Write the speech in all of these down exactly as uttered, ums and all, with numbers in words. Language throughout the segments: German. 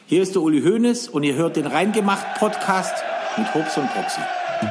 Hier ist der Uli Hoeneß und ihr hört den Reingemacht-Podcast mit Hobbs und Proxy.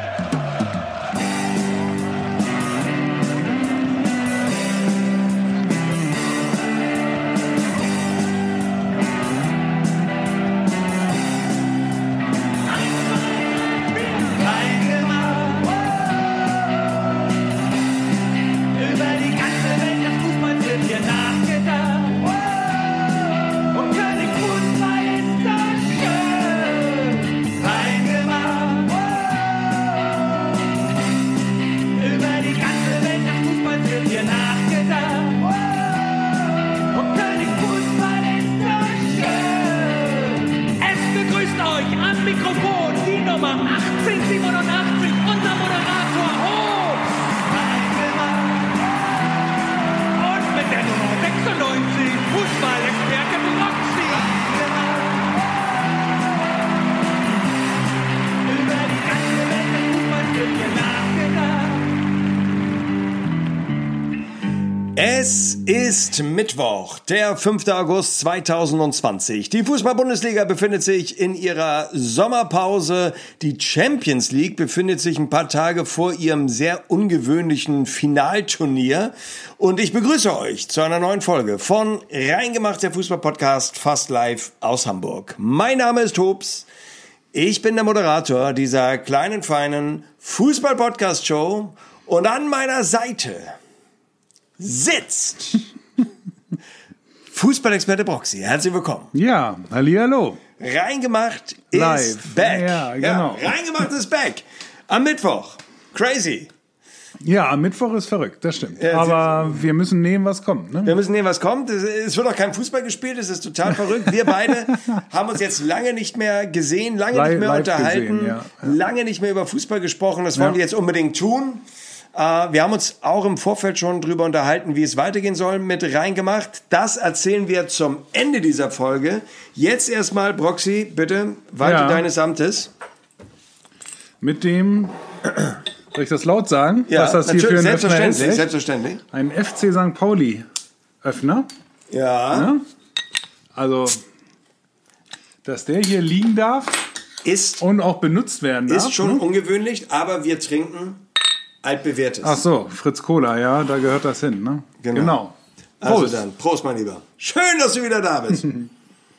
Es ist Mittwoch, der fünfter August zweitausendzwanzig. Die Fußball-Bundesliga befindet sich in ihrer Sommerpause. Die Champions League befindet sich ein paar Tage vor ihrem sehr ungewöhnlichen Finalturnier. Und ich begrüße euch zu einer neuen Folge von Reingemacht, der Fußball-Podcast, fast live aus Hamburg. Mein Name ist Hobbs. Ich bin der Moderator dieser kleinen, feinen Fußball-Podcast-Show. Und an meiner Seite sitzt Fußballexperte Proxy. Herzlich willkommen. Ja, hallihallo. Reingemacht ist Live. back. Ja, genau. Ja, Reingemacht ist back. Am Mittwoch. Crazy. Ja, am Mittwoch ist verrückt, das stimmt. Ja, aber wir müssen nehmen, was kommt. Ne? Wir müssen nehmen, was kommt. Es, es wird auch kein Fußball gespielt, es ist total verrückt. Wir beide haben uns jetzt lange nicht mehr gesehen, lange Live, nicht mehr unterhalten, gesehen, ja. Ja. lange nicht mehr über Fußball gesprochen. Das wollen ja. wir jetzt unbedingt tun. Uh, wir haben uns auch im Vorfeld schon drüber unterhalten, wie es weitergehen soll mit Reingemacht. Das erzählen wir zum Ende dieser Folge. Jetzt erstmal, Proxy, bitte, walte ja. deines Amtes. Mit dem, soll ich das laut sagen? Ja, was das hier für ein selbstverständlich, Öffner ist? selbstverständlich. Ein F C Sankt Pauli Öffner. Ja. ja. Also, dass der hier liegen darf ist, und auch benutzt werden darf. Ist schon ne? ungewöhnlich, aber wir trinken altbewährtes. Ach so, Fritz Cola, ja, da gehört das hin, ne? Genau. genau. Also Prost. dann, Prost, mein Lieber. Schön, dass du wieder da bist. Und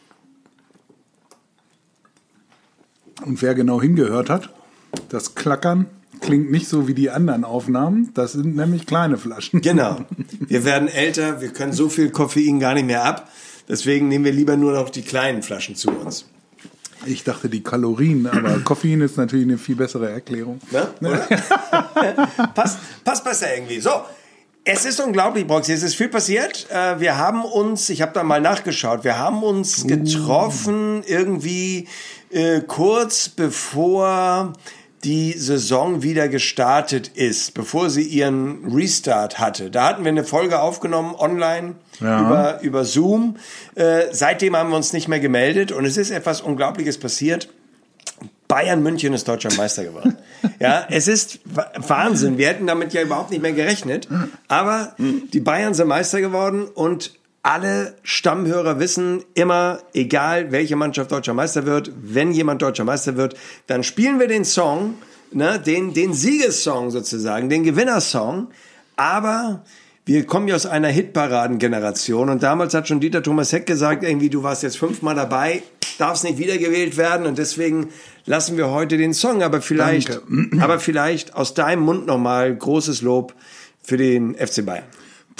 wer genau hingehört hat, das Klackern klingt nicht so wie die anderen Aufnahmen. Das sind nämlich kleine Flaschen. Genau. Wir werden älter, wir können so viel Koffein gar nicht mehr ab. Deswegen nehmen wir lieber nur noch die kleinen Flaschen zu uns. Ich dachte die Kalorien, aber Koffein ist natürlich eine viel bessere Erklärung. Ne? Oder? passt, passt besser irgendwie. So, es ist unglaublich, Proxy, es ist viel passiert. Wir haben uns, ich habe da mal nachgeschaut, wir haben uns getroffen irgendwie äh, kurz bevor die Saison wieder gestartet ist, bevor sie ihren Restart hatte. Da hatten wir eine Folge aufgenommen online ja. über, über Zoom. Äh, seitdem haben wir uns nicht mehr gemeldet und es ist etwas Unglaubliches passiert. Bayern München ist deutscher Meister geworden. Ja, es ist Wahnsinn. Wir hätten damit ja überhaupt nicht mehr gerechnet. Aber die Bayern sind Meister geworden und alle Stammhörer wissen immer, egal welche Mannschaft deutscher Meister wird, wenn jemand deutscher Meister wird, dann spielen wir den Song, ne, den, den Siegessong sozusagen, den Gewinnersong, aber wir kommen ja aus einer Hitparaden-Generation und damals hat schon Dieter Thomas Heck gesagt, irgendwie, du warst jetzt fünfmal dabei, darfst nicht wiedergewählt werden und deswegen lassen wir heute den Song, aber vielleicht, aber vielleicht aus deinem Mund nochmal großes Lob für den F C Bayern.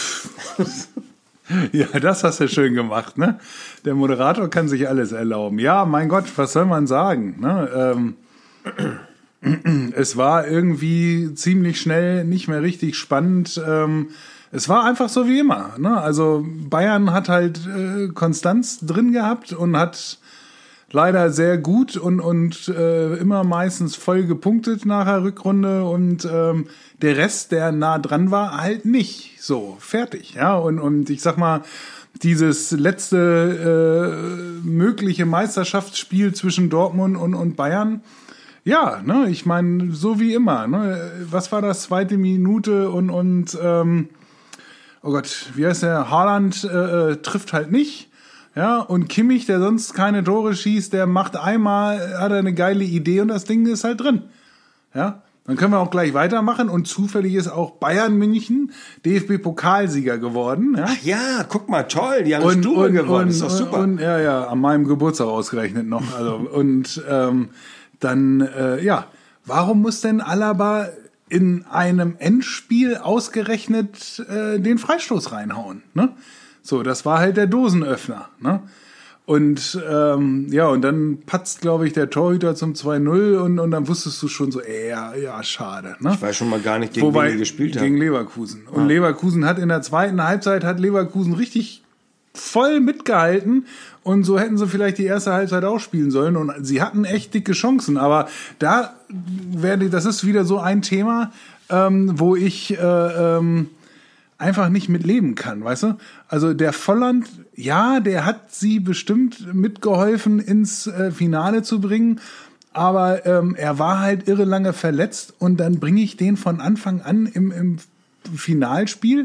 Ja, das hast du schön gemacht, ne? Der Moderator kann sich alles erlauben. Ja, mein Gott, was soll man sagen, ne? Ähm, es war irgendwie ziemlich schnell nicht mehr richtig spannend. Ähm, es war einfach so wie immer, ne? Also Bayern hat halt äh, Konstanz drin gehabt und hat leider sehr gut und und äh, immer meistens voll gepunktet nach der Rückrunde und ähm, der Rest, der nah dran war, halt nicht so fertig, ja, und und ich sag mal, dieses letzte äh, mögliche Meisterschaftsspiel zwischen Dortmund und und Bayern, ja, ne, ich meine, so wie immer, ne, was war das, zweite Minute und und ähm, oh Gott, wie heißt der, Haaland äh, trifft halt nicht. Ja, und Kimmich, der sonst keine Tore schießt, der macht einmal, hat er eine geile Idee und das Ding ist halt drin. Ja, dann können wir auch gleich weitermachen und zufällig ist auch Bayern München D F B-Pokalsieger geworden. Ja, Ach ja, guck mal, toll, die haben und, Stube und, gewonnen, und, ist doch super. Und, ja, ja, an meinem Geburtstag ausgerechnet noch. Also, und ähm, dann, äh, ja, warum muss denn Alaba in einem Endspiel ausgerechnet äh, den Freistoß reinhauen? Ne? So, das war halt der Dosenöffner. Ne? Und ähm, ja, und dann patzt, glaube ich, der Torhüter zum zwei null und, und dann wusstest du schon so, ey, ja, ja, schade. Ne? Ich weiß schon mal gar nicht, gegen Wobei, wen die gespielt haben. Gegen Leverkusen. Und ah. Leverkusen hat in der zweiten Halbzeit, hat Leverkusen richtig voll mitgehalten und so hätten sie vielleicht die erste Halbzeit auch spielen sollen und sie hatten echt dicke Chancen, aber da werde, das ist wieder so ein Thema, ähm, wo ich äh, ähm, einfach nicht mit leben kann, weißt du? Also der Volland, ja, der hat sie bestimmt mitgeholfen, ins äh, Finale zu bringen, aber ähm, er war halt irre lange verletzt und dann bringe ich den von Anfang an im, im Finalspiel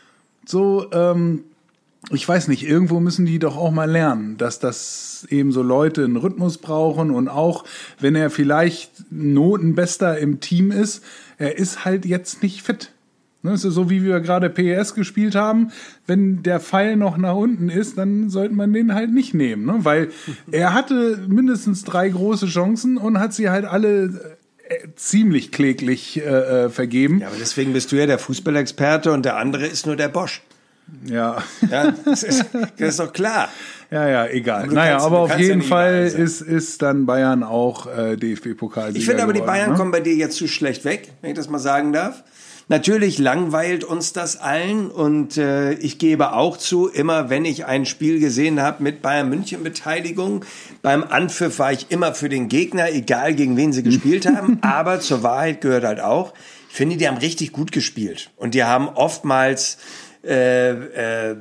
so, ähm, ich weiß nicht, irgendwo müssen die doch auch mal lernen, dass das eben so Leute einen Rhythmus brauchen und auch, wenn er vielleicht Notenbester im Team ist, er ist halt jetzt nicht fit. Das ist so, wie wir gerade P S gespielt haben. Wenn der Pfeil noch nach unten ist, dann sollte man den halt nicht nehmen, ne? Weil er hatte mindestens drei große Chancen und hat sie halt alle äh, ziemlich kläglich äh, vergeben. Ja, aber deswegen bist du ja der Fußballexperte und der andere ist nur der Bosch. Ja. Ja, das ist, das ist doch klar. Ja, ja, egal. Aber naja, kannst, aber auf jeden ja Fall ist, ist dann Bayern auch äh, D F B-Pokalsieger. Ich finde aber, geworden, die Bayern ne? kommen bei dir jetzt zu schlecht weg, wenn ich das mal sagen darf. Natürlich langweilt uns das allen und äh, ich gebe auch zu, immer wenn ich ein Spiel gesehen habe mit Bayern München Beteiligung, beim Anpfiff war ich immer für den Gegner, egal gegen wen sie gespielt haben, aber zur Wahrheit gehört halt auch, ich finde, die haben richtig gut gespielt und die haben oftmals äh, äh,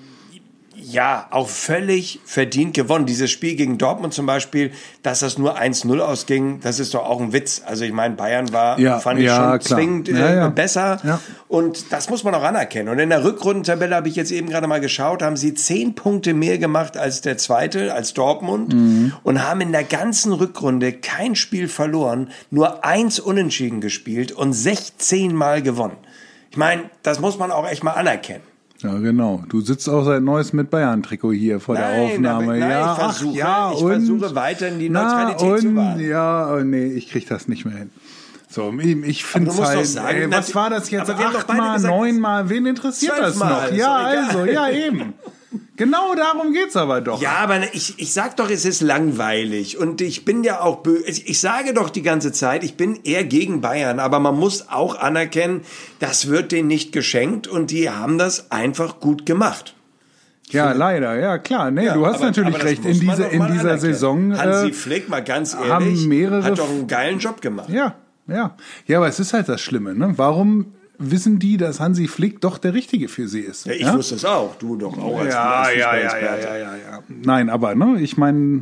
ja, auch völlig verdient gewonnen. Dieses Spiel gegen Dortmund zum Beispiel, dass das nur eins null ausging, das ist doch auch ein Witz. Also ich meine, Bayern war, ja, fand ich ja, schon klar. zwingend ja, ja. äh, besser. Ja. Und das muss man auch anerkennen. Und in der Rückrundentabelle habe ich jetzt eben gerade mal geschaut, haben sie zehn Punkte mehr gemacht als der zweite, als Dortmund. Mhm. Und haben in der ganzen Rückrunde kein Spiel verloren, nur eins unentschieden gespielt und sechzehn Mal gewonnen. Ich meine, das muss man auch echt mal anerkennen. Ja, genau. Du sitzt auch seit Neues mit Bayern-Trikot hier vor nein, der Aufnahme. Aber, nein, ja, ich versuche, ach, ja, ich und, versuche weiterhin die Neutralität na, und, zu wahren. Ja, oh, nee, ich krieg das nicht mehr hin. So, ich, ich finde es halt, sagen, ey, was war das jetzt? Achtmal, neunmal, wen interessiert das Mal, noch? Ja, also, ja, eben. Genau darum geht's aber doch. Ja, aber ich, ich sag doch, es ist langweilig. Und ich bin ja auch böse. Ich sage doch die ganze Zeit, ich bin eher gegen Bayern. Aber man muss auch anerkennen, das wird denen nicht geschenkt. Und die haben das einfach gut gemacht. Ja, leider, ja, klar. Nee, ja, du hast aber, natürlich aber recht. In, diese, in dieser anerkennen. Saison. Hansi äh, Flick, mal ganz ehrlich, haben mehrere hat doch einen geilen Job gemacht. Ja, ja. Ja, aber es ist halt das Schlimme, ne? Warum wissen die, dass Hansi Flick doch der Richtige für sie ist? Ja, ich ja? wusste es auch. Du doch auch als, ja, als ja, ja, ja, ja, ja, ja. Nein, aber, ne, ich meine,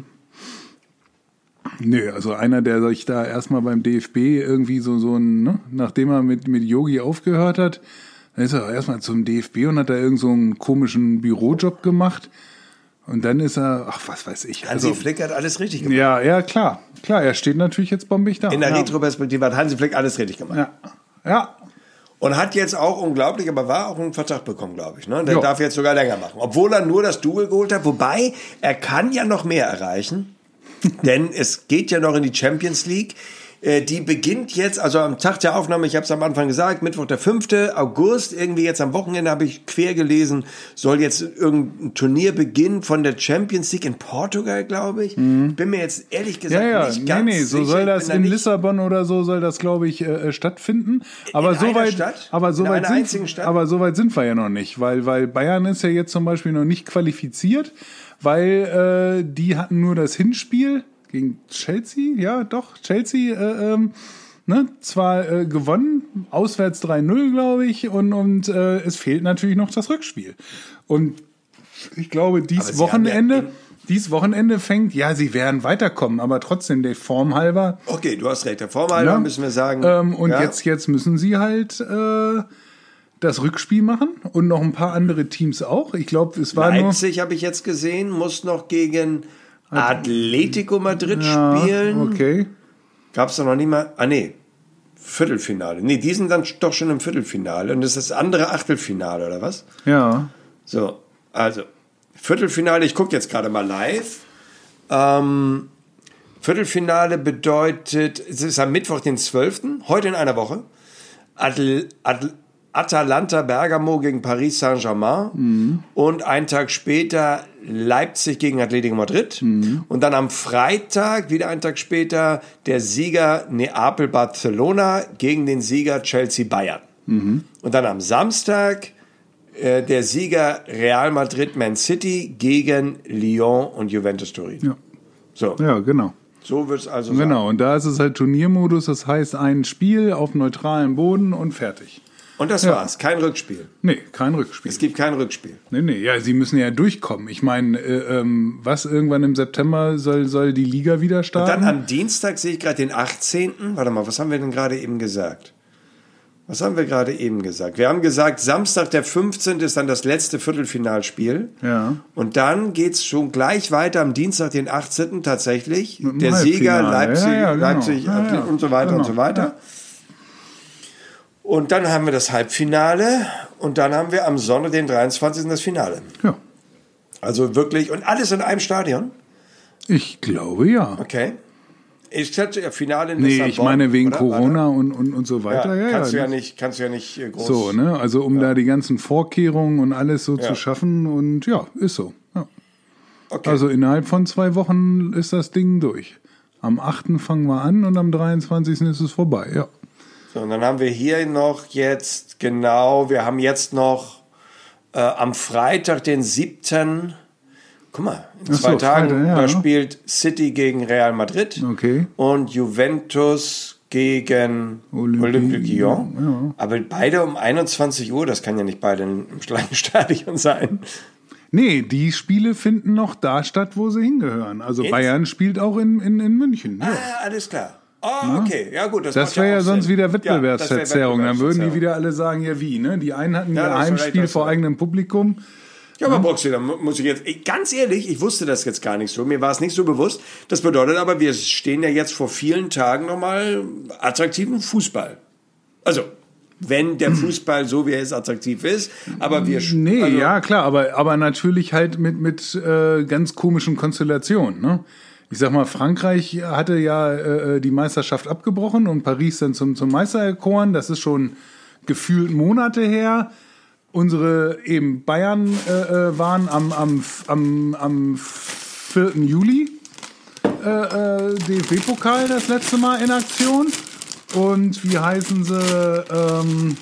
nö, also einer, der sich da erstmal beim D F B irgendwie so, so ein, ne, nachdem er mit, mit Yogi aufgehört hat, dann ist er erstmal zum D F B und hat da irgend so einen komischen Bürojob gemacht. Und dann ist er, ach, was weiß ich. Hansi also, Flick hat alles richtig gemacht. Ja, ja, klar. Klar, er steht natürlich jetzt bombig da. In der ja. Retroperspektive hat Hansi Flick alles richtig gemacht. Ja. Ja. Und hat jetzt auch unglaublich, aber war auch einen Vertrag bekommen, glaube ich. Ne? Der jo. darf jetzt sogar länger machen. Obwohl er nur das Double geholt hat. Wobei, er kann ja noch mehr erreichen. Denn es geht ja noch in die Champions League. Die beginnt jetzt, also am Tag der Aufnahme, ich habe es am Anfang gesagt, Mittwoch der fünfte August, irgendwie jetzt am Wochenende habe ich quer gelesen, soll jetzt irgendein Turnier beginnen von der Champions League in Portugal, glaube ich. Mhm. Ich bin mir jetzt ehrlich gesagt ja, ja. nicht nee, ganz nee, so sicher. soll das da in nicht Lissabon oder so soll das, glaube ich, äh, stattfinden. Aber in so einer weit, Stadt? aber so in weit einer sind, einzigen Stadt? aber so weit sind wir ja noch nicht, weil weil Bayern ist ja jetzt zum Beispiel noch nicht qualifiziert, weil äh, die hatten nur das Hinspiel gegen Chelsea, ja doch Chelsea. Äh, ähm, Ne, zwar äh, gewonnen, auswärts drei null, glaube ich, und, und äh, es fehlt natürlich noch das Rückspiel. Und ich glaube, dies Wochenende, ja dies Wochenende fängt, ja, sie werden weiterkommen, aber trotzdem der Form halber. Okay, du hast recht, der Form halber ja, müssen wir sagen. Ähm, und ja. jetzt, jetzt müssen sie halt äh, das Rückspiel machen und noch ein paar andere Teams auch. Ich glaube, es war Leipzig, habe ich jetzt gesehen, muss noch gegen Atletico Madrid ja, spielen. Okay. Gab es da noch nicht mal, ah nee, Viertelfinale. Nee, die sind dann doch schon im Viertelfinale und das ist das andere Achtelfinale, oder was? Ja. So, also, Viertelfinale, ich gucke jetzt gerade mal live. Ähm, Viertelfinale bedeutet, es ist am Mittwoch, den zwölften, heute in einer Woche. Atl, Atl, Atalanta Bergamo gegen Paris Saint-Germain mhm. und einen Tag später Leipzig gegen Atletico Madrid mhm. und dann am Freitag, wieder einen Tag später, der Sieger Neapel Barcelona gegen den Sieger Chelsea Bayern. Mhm. Und dann am Samstag äh, der Sieger Real Madrid Man City gegen Lyon und Juventus Turin. Ja, so. Ja, genau. So wird es also sein. Genau, und da ist es halt Turniermodus, das heißt ein Spiel auf neutralem Boden und fertig. Und das ja. war's, kein Rückspiel. Nee, kein Rückspiel. Es gibt kein Rückspiel. Nee, nee, ja, sie müssen ja durchkommen. Ich meine, äh, ähm, was, irgendwann im September soll, soll die Liga wieder starten? Und dann am Dienstag sehe ich gerade den achtzehnten Warte mal, was haben wir denn gerade eben gesagt? Was haben wir gerade eben gesagt? Wir haben gesagt, Samstag, der fünfzehnte ist dann das letzte Viertelfinalspiel. Ja. Und dann geht's schon gleich weiter am Dienstag, den achtzehnten tatsächlich. Mit dem Der Sieger Halbfinale. Leipzig, Ja, ja, genau. Leipzig Ja, ja. und so weiter Genau. und so weiter. Ja. Und dann haben wir das Halbfinale und dann haben wir am Sonntag, den dreiundzwanzigsten das Finale. Ja. Also wirklich, und alles in einem Stadion? Ich glaube, ja. Okay. Ich schätze, ja, Finale in Nee, Lissabon, ich meine wegen oder? Corona und, und, und so weiter. Ja, kannst, ja, du ja nicht, kannst du ja nicht äh, groß... So, ne? Also um Ja. da die ganzen Vorkehrungen und alles so Ja. zu schaffen und ja, ist so. Ja. Okay. Also innerhalb von zwei Wochen ist das Ding durch. Am achten fangen wir an und am dreiundzwanzigsten ist es vorbei, ja. So, und dann haben wir hier noch jetzt, genau, wir haben jetzt noch äh, am Freitag, den siebten Guck mal, in Ach so, zwei Tagen, Freitag, ja. da spielt City gegen Real Madrid Okay. und Juventus gegen Olympique, Olympique Lyon. ja. Aber beide um einundzwanzig Uhr, das kann ja nicht beide im gleichen Stadion sein. Nee, die Spiele finden noch da statt, wo sie hingehören. Also Jetzt? Bayern spielt auch in, in, in München. Ja. Ah, alles klar. Oh, okay, ja gut. Das, Das macht wäre ja auch sonst Sinn. wieder Ja, das wär Wettbewerbsverzerrung. Dann würden die Wettbewerbsverzerrung. wieder alle sagen, ja wie, ne? Die einen hatten Ja, ja da hast du recht, Heimspiel hast du vor recht. eigenem Publikum. Ja, aber Broxy, da mu- muss ich jetzt, ey, ganz ehrlich, ich wusste das jetzt gar nicht so, mir war es nicht so bewusst. Das bedeutet aber, wir stehen ja jetzt vor vielen Tagen nochmal attraktiven Fußball. Also, wenn der Fußball so wie er ist attraktiv ist, aber wir... sch- Nee, also, ja klar, aber, aber natürlich halt mit, mit äh, ganz komischen Konstellationen. Ne? Ich sag mal, Frankreich hatte ja äh, die Meisterschaft abgebrochen und Paris dann zum, zum Meister erkoren. Das ist schon gefühlt Monate her. Unsere eben Bayern äh, äh, waren am, am, am, am vierten Juli äh, äh, D F B-Pokal das letzte Mal in Aktion. Und wie heißen sie? Ähm,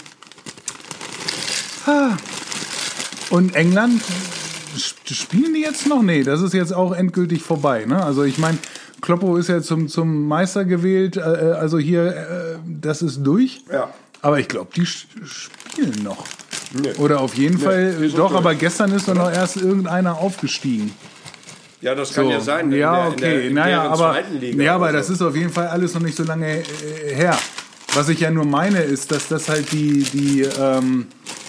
ah, und England, sp- spielen die jetzt noch? Nee, das ist jetzt auch endgültig vorbei. Ne? Also ich meine, Kloppo ist ja zum, zum Meister gewählt. Äh, also hier, äh, das ist durch. Ja. Aber ich glaube, die sch- spielen noch. Nee. Oder auf jeden Nee, Fall, die sind doch, durch. aber gestern ist doch noch erst irgendeiner aufgestiegen. Ja, das kann So. ja sein. in Ja, der- in okay. der- in naja, deren aber, zweiten Liga ja, aber oder das so. ist auf jeden Fall alles noch nicht so lange äh, her. Was ich ja nur meine, ist, dass das halt die, die, ähm,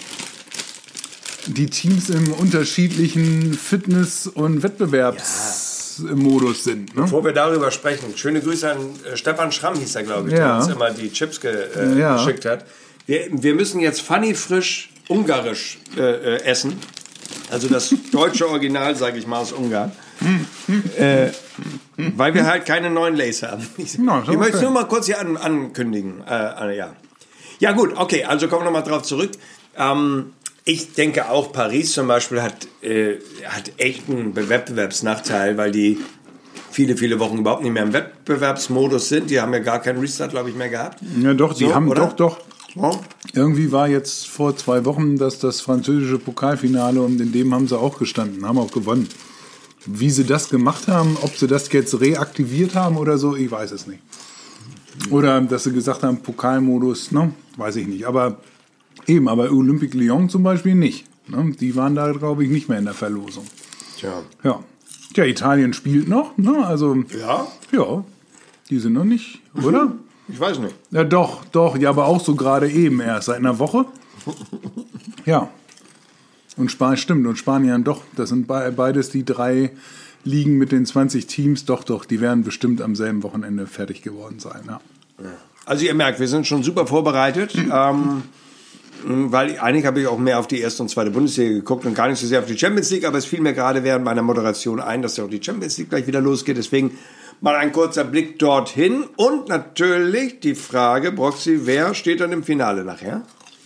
die Teams im unterschiedlichen Fitness- und Wettbewerbsmodus sind. Ne? Bevor wir darüber sprechen, schöne Grüße an äh, Stefan Schramm, hieß er, glaube ich, Ja. der uns immer die Chips ge, äh, Ja. geschickt hat. Wir, wir müssen jetzt funny frisch ungarisch äh, äh, essen. Also das deutsche Original, sage ich mal, aus Ungarn. äh, weil wir halt keine neuen Lays haben. Ich, Na, ist ich möchte es okay. nur mal kurz hier an, ankündigen. Äh, äh, ja. ja gut, okay, also kommen wir nochmal drauf zurück. Ähm, ich denke auch, Paris zum Beispiel hat, äh, hat echt einen Wettbewerbsnachteil, weil die viele, viele Wochen überhaupt nicht mehr im Wettbewerbsmodus sind. Die haben ja gar keinen Restart, glaube ich, mehr gehabt. Ja, doch, die So, haben, oder? doch, doch. Ja. Irgendwie war jetzt vor zwei Wochen das, das französische Pokalfinale und in dem haben sie auch gestanden, haben auch gewonnen. Wie sie das gemacht haben, ob sie das jetzt reaktiviert haben oder so, ich weiß es nicht. Oder dass sie gesagt haben, Pokalmodus, ne? Weiß ich nicht. Aber eben, aber Olympique Lyon zum Beispiel nicht. Ne? Die waren da, glaube ich, nicht mehr in der Verlosung. Tja. Ja. Ja, Italien spielt noch, ne? Also, Ja? ja, die sind noch nicht, oder? Ich weiß nicht. Ja, doch, doch, ja, aber auch so gerade eben erst, seit einer Woche. Ja. Und Spanien, stimmt, und Spanien doch. Das sind be- beides die drei Ligen mit den zwanzig Teams. Doch, doch, die werden bestimmt am selben Wochenende fertig geworden sein. Ja. Also ihr merkt, wir sind schon super vorbereitet. ähm, weil eigentlich habe ich auch mehr auf die erste und zweite Bundesliga geguckt und gar nicht so sehr auf die Champions League. Aber es fiel mir gerade während meiner Moderation ein, dass ja auch die Champions League gleich wieder losgeht. Deswegen mal ein kurzer Blick dorthin. Und natürlich die Frage, Broxy, wer steht dann im Finale nachher?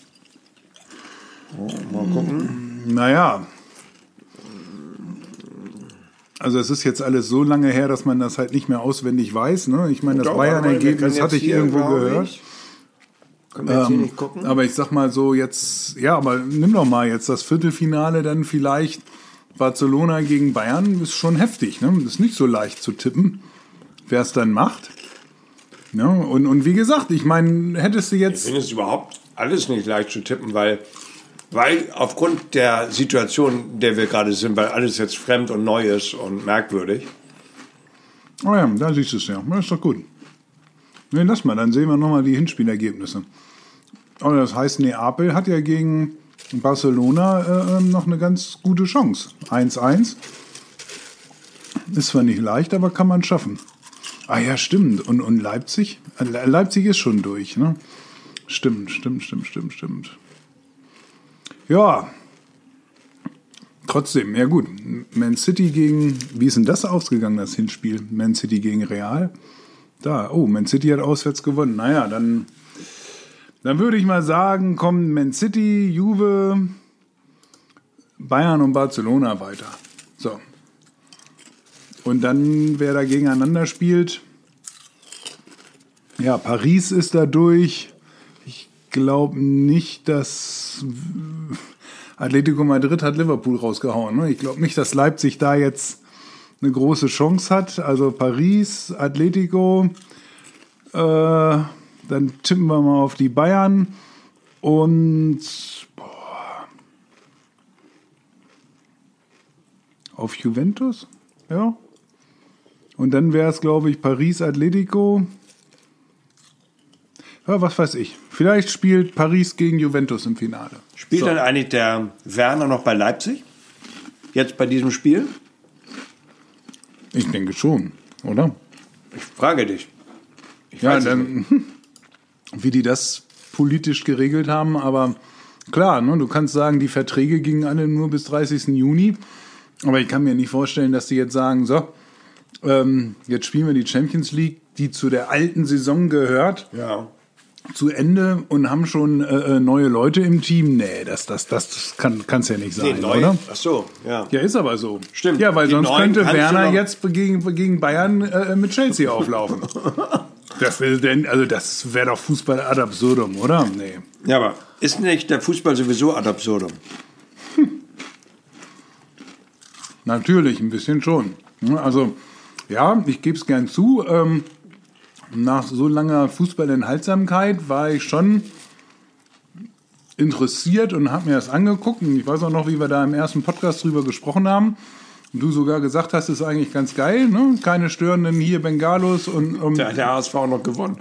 Oh, mal gucken. Naja, also es ist jetzt alles so lange her, dass man das halt nicht mehr auswendig weiß. Ne? Ich meine, das Bayern-Ergebnis hatte ich hier, irgendwo gehört. Ich, können wir jetzt hier Ähm, nicht gucken? aber ich sag mal so jetzt, ja, aber nimm doch mal jetzt das Viertelfinale dann vielleicht. Barcelona gegen Bayern ist schon heftig. Ne? Ist nicht so leicht zu tippen, wer es dann macht. Ja, und, und wie gesagt, ich meine, hättest du Ich jetzt... finde es überhaupt alles nicht leicht zu tippen, weil, weil aufgrund der Situation, in der wir gerade sind, weil alles jetzt fremd und neu ist und merkwürdig. Oh ja, da siehst du es ja. Das ist doch gut. Ne, lass mal, dann sehen wir nochmal die Hinspielergebnisse. Oh, das heißt, Neapel hat ja gegen Barcelona äh, noch eine ganz gute Chance. eins eins. Ist zwar nicht leicht, aber kann man schaffen. Ah ja, stimmt. Und, und Leipzig? Äh, Leipzig ist schon durch, ne? Stimmt, stimmt, stimmt, stimmt, stimmt. Ja. Trotzdem, ja gut. Man City gegen, wie ist denn das ausgegangen, das Hinspiel? Man City gegen Real? Da, oh, Man City hat auswärts gewonnen. Naja, dann, dann würde ich mal sagen, kommen Man City, Juve, Bayern und Barcelona weiter. So. Und dann, wer da gegeneinander spielt, ja, Paris ist da durch. Ich glaube nicht, dass Atletico Madrid hat Liverpool rausgehauen. Ne? Ich glaube nicht, dass Leipzig da jetzt eine große Chance hat. Also Paris, Atletico, äh, dann tippen wir mal auf die Bayern und boah, auf Juventus, ja. Und dann wäre es, glaube ich, Paris, Atletico. Ja, was weiß ich. Vielleicht spielt Paris gegen Juventus im Finale. Spielt So. dann eigentlich der Werner noch bei Leipzig? Jetzt bei diesem Spiel? Ich denke schon, oder? Ich frage dich. Ich Ja, weiß es dann, wie die das politisch geregelt haben, aber klar, ne, du kannst sagen, die Verträge gingen alle nur bis dreißigsten Juni, aber ich kann mir nicht vorstellen, dass die jetzt sagen, so, ähm, jetzt spielen wir die Champions League, die zu der alten Saison gehört, Ja. zu Ende und haben schon äh, neue Leute im Team. Nee, das, das, das, das kann kann's ja nicht sein, Nee, neu. oder? Ach so, ja. Ja, ist aber so. Stimmt. Ja, weil Die sonst Neuen könnte kannst du Werner noch- jetzt gegen, gegen Bayern äh, mit Chelsea auflaufen. Das will denn, also das wäre doch Fußball ad absurdum, oder? Nee. Ja, aber ist nicht der Fußball sowieso ad absurdum? Natürlich, ein bisschen schon. Also, ja, ich gebe es gern zu. Ähm, nach so langer Fußballenthaltsamkeit war ich schon interessiert und habe mir das angeguckt. Und ich weiß auch noch, wie wir da im ersten Podcast drüber gesprochen haben. Und du sogar gesagt hast, ist eigentlich ganz geil, ne? Keine störenden hier Bengalos und, und Da hat der H S V noch gewonnen.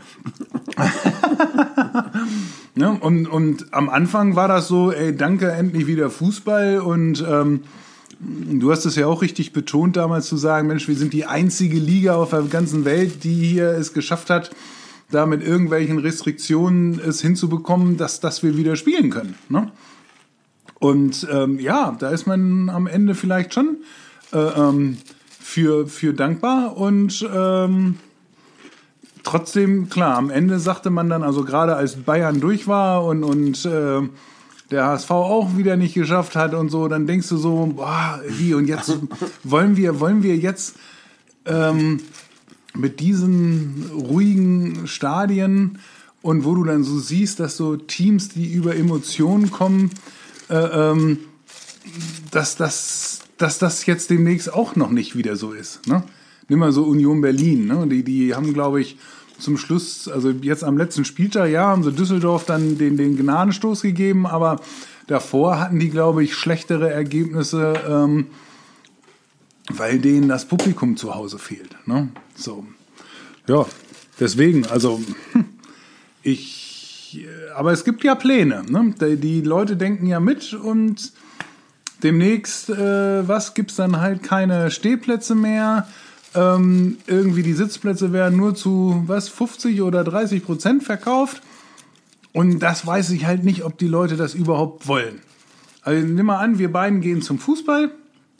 Ja, und, und am Anfang war das so, ey, danke, endlich wieder Fußball. Und ähm, du hast es ja auch richtig betont damals zu sagen, Mensch, wir sind die einzige Liga auf der ganzen Welt, die hier es geschafft hat, da mit irgendwelchen Restriktionen es hinzubekommen, dass, dass wir wieder spielen können. Ne? Und ähm, ja, da ist man am Ende vielleicht schon äh, ähm, für, für dankbar und ähm, trotzdem, klar, am Ende sagte man dann, also gerade als Bayern durch war und, und äh, der H S V auch wieder nicht geschafft hat und so, dann denkst du so, boah, wie, und jetzt wollen wir, wollen wir jetzt ähm, mit diesen ruhigen Stadien und wo du dann so siehst, dass so Teams, die über Emotionen kommen, äh, ähm, dass, das, dass das jetzt demnächst auch noch nicht wieder so ist. Ne? Nimm mal so Union Berlin, ne? die, die haben, glaube ich, zum Schluss, also jetzt am letzten Spieltag, ja, haben sie Düsseldorf dann den, den Gnadenstoß gegeben, aber davor hatten die, glaube ich, schlechtere Ergebnisse, ähm, weil denen das Publikum zu Hause fehlt. Ne? So, ja, deswegen, also ich ich, aber es gibt ja Pläne. Ne? Die Leute denken ja mit und demnächst, äh, was, gibt's dann halt keine Stehplätze mehr. Ähm, irgendwie die Sitzplätze werden nur zu, was, fünfzig oder dreißig Prozent verkauft. Und das weiß ich halt nicht, ob die Leute das überhaupt wollen. Also nimm mal an, wir beiden gehen zum Fußball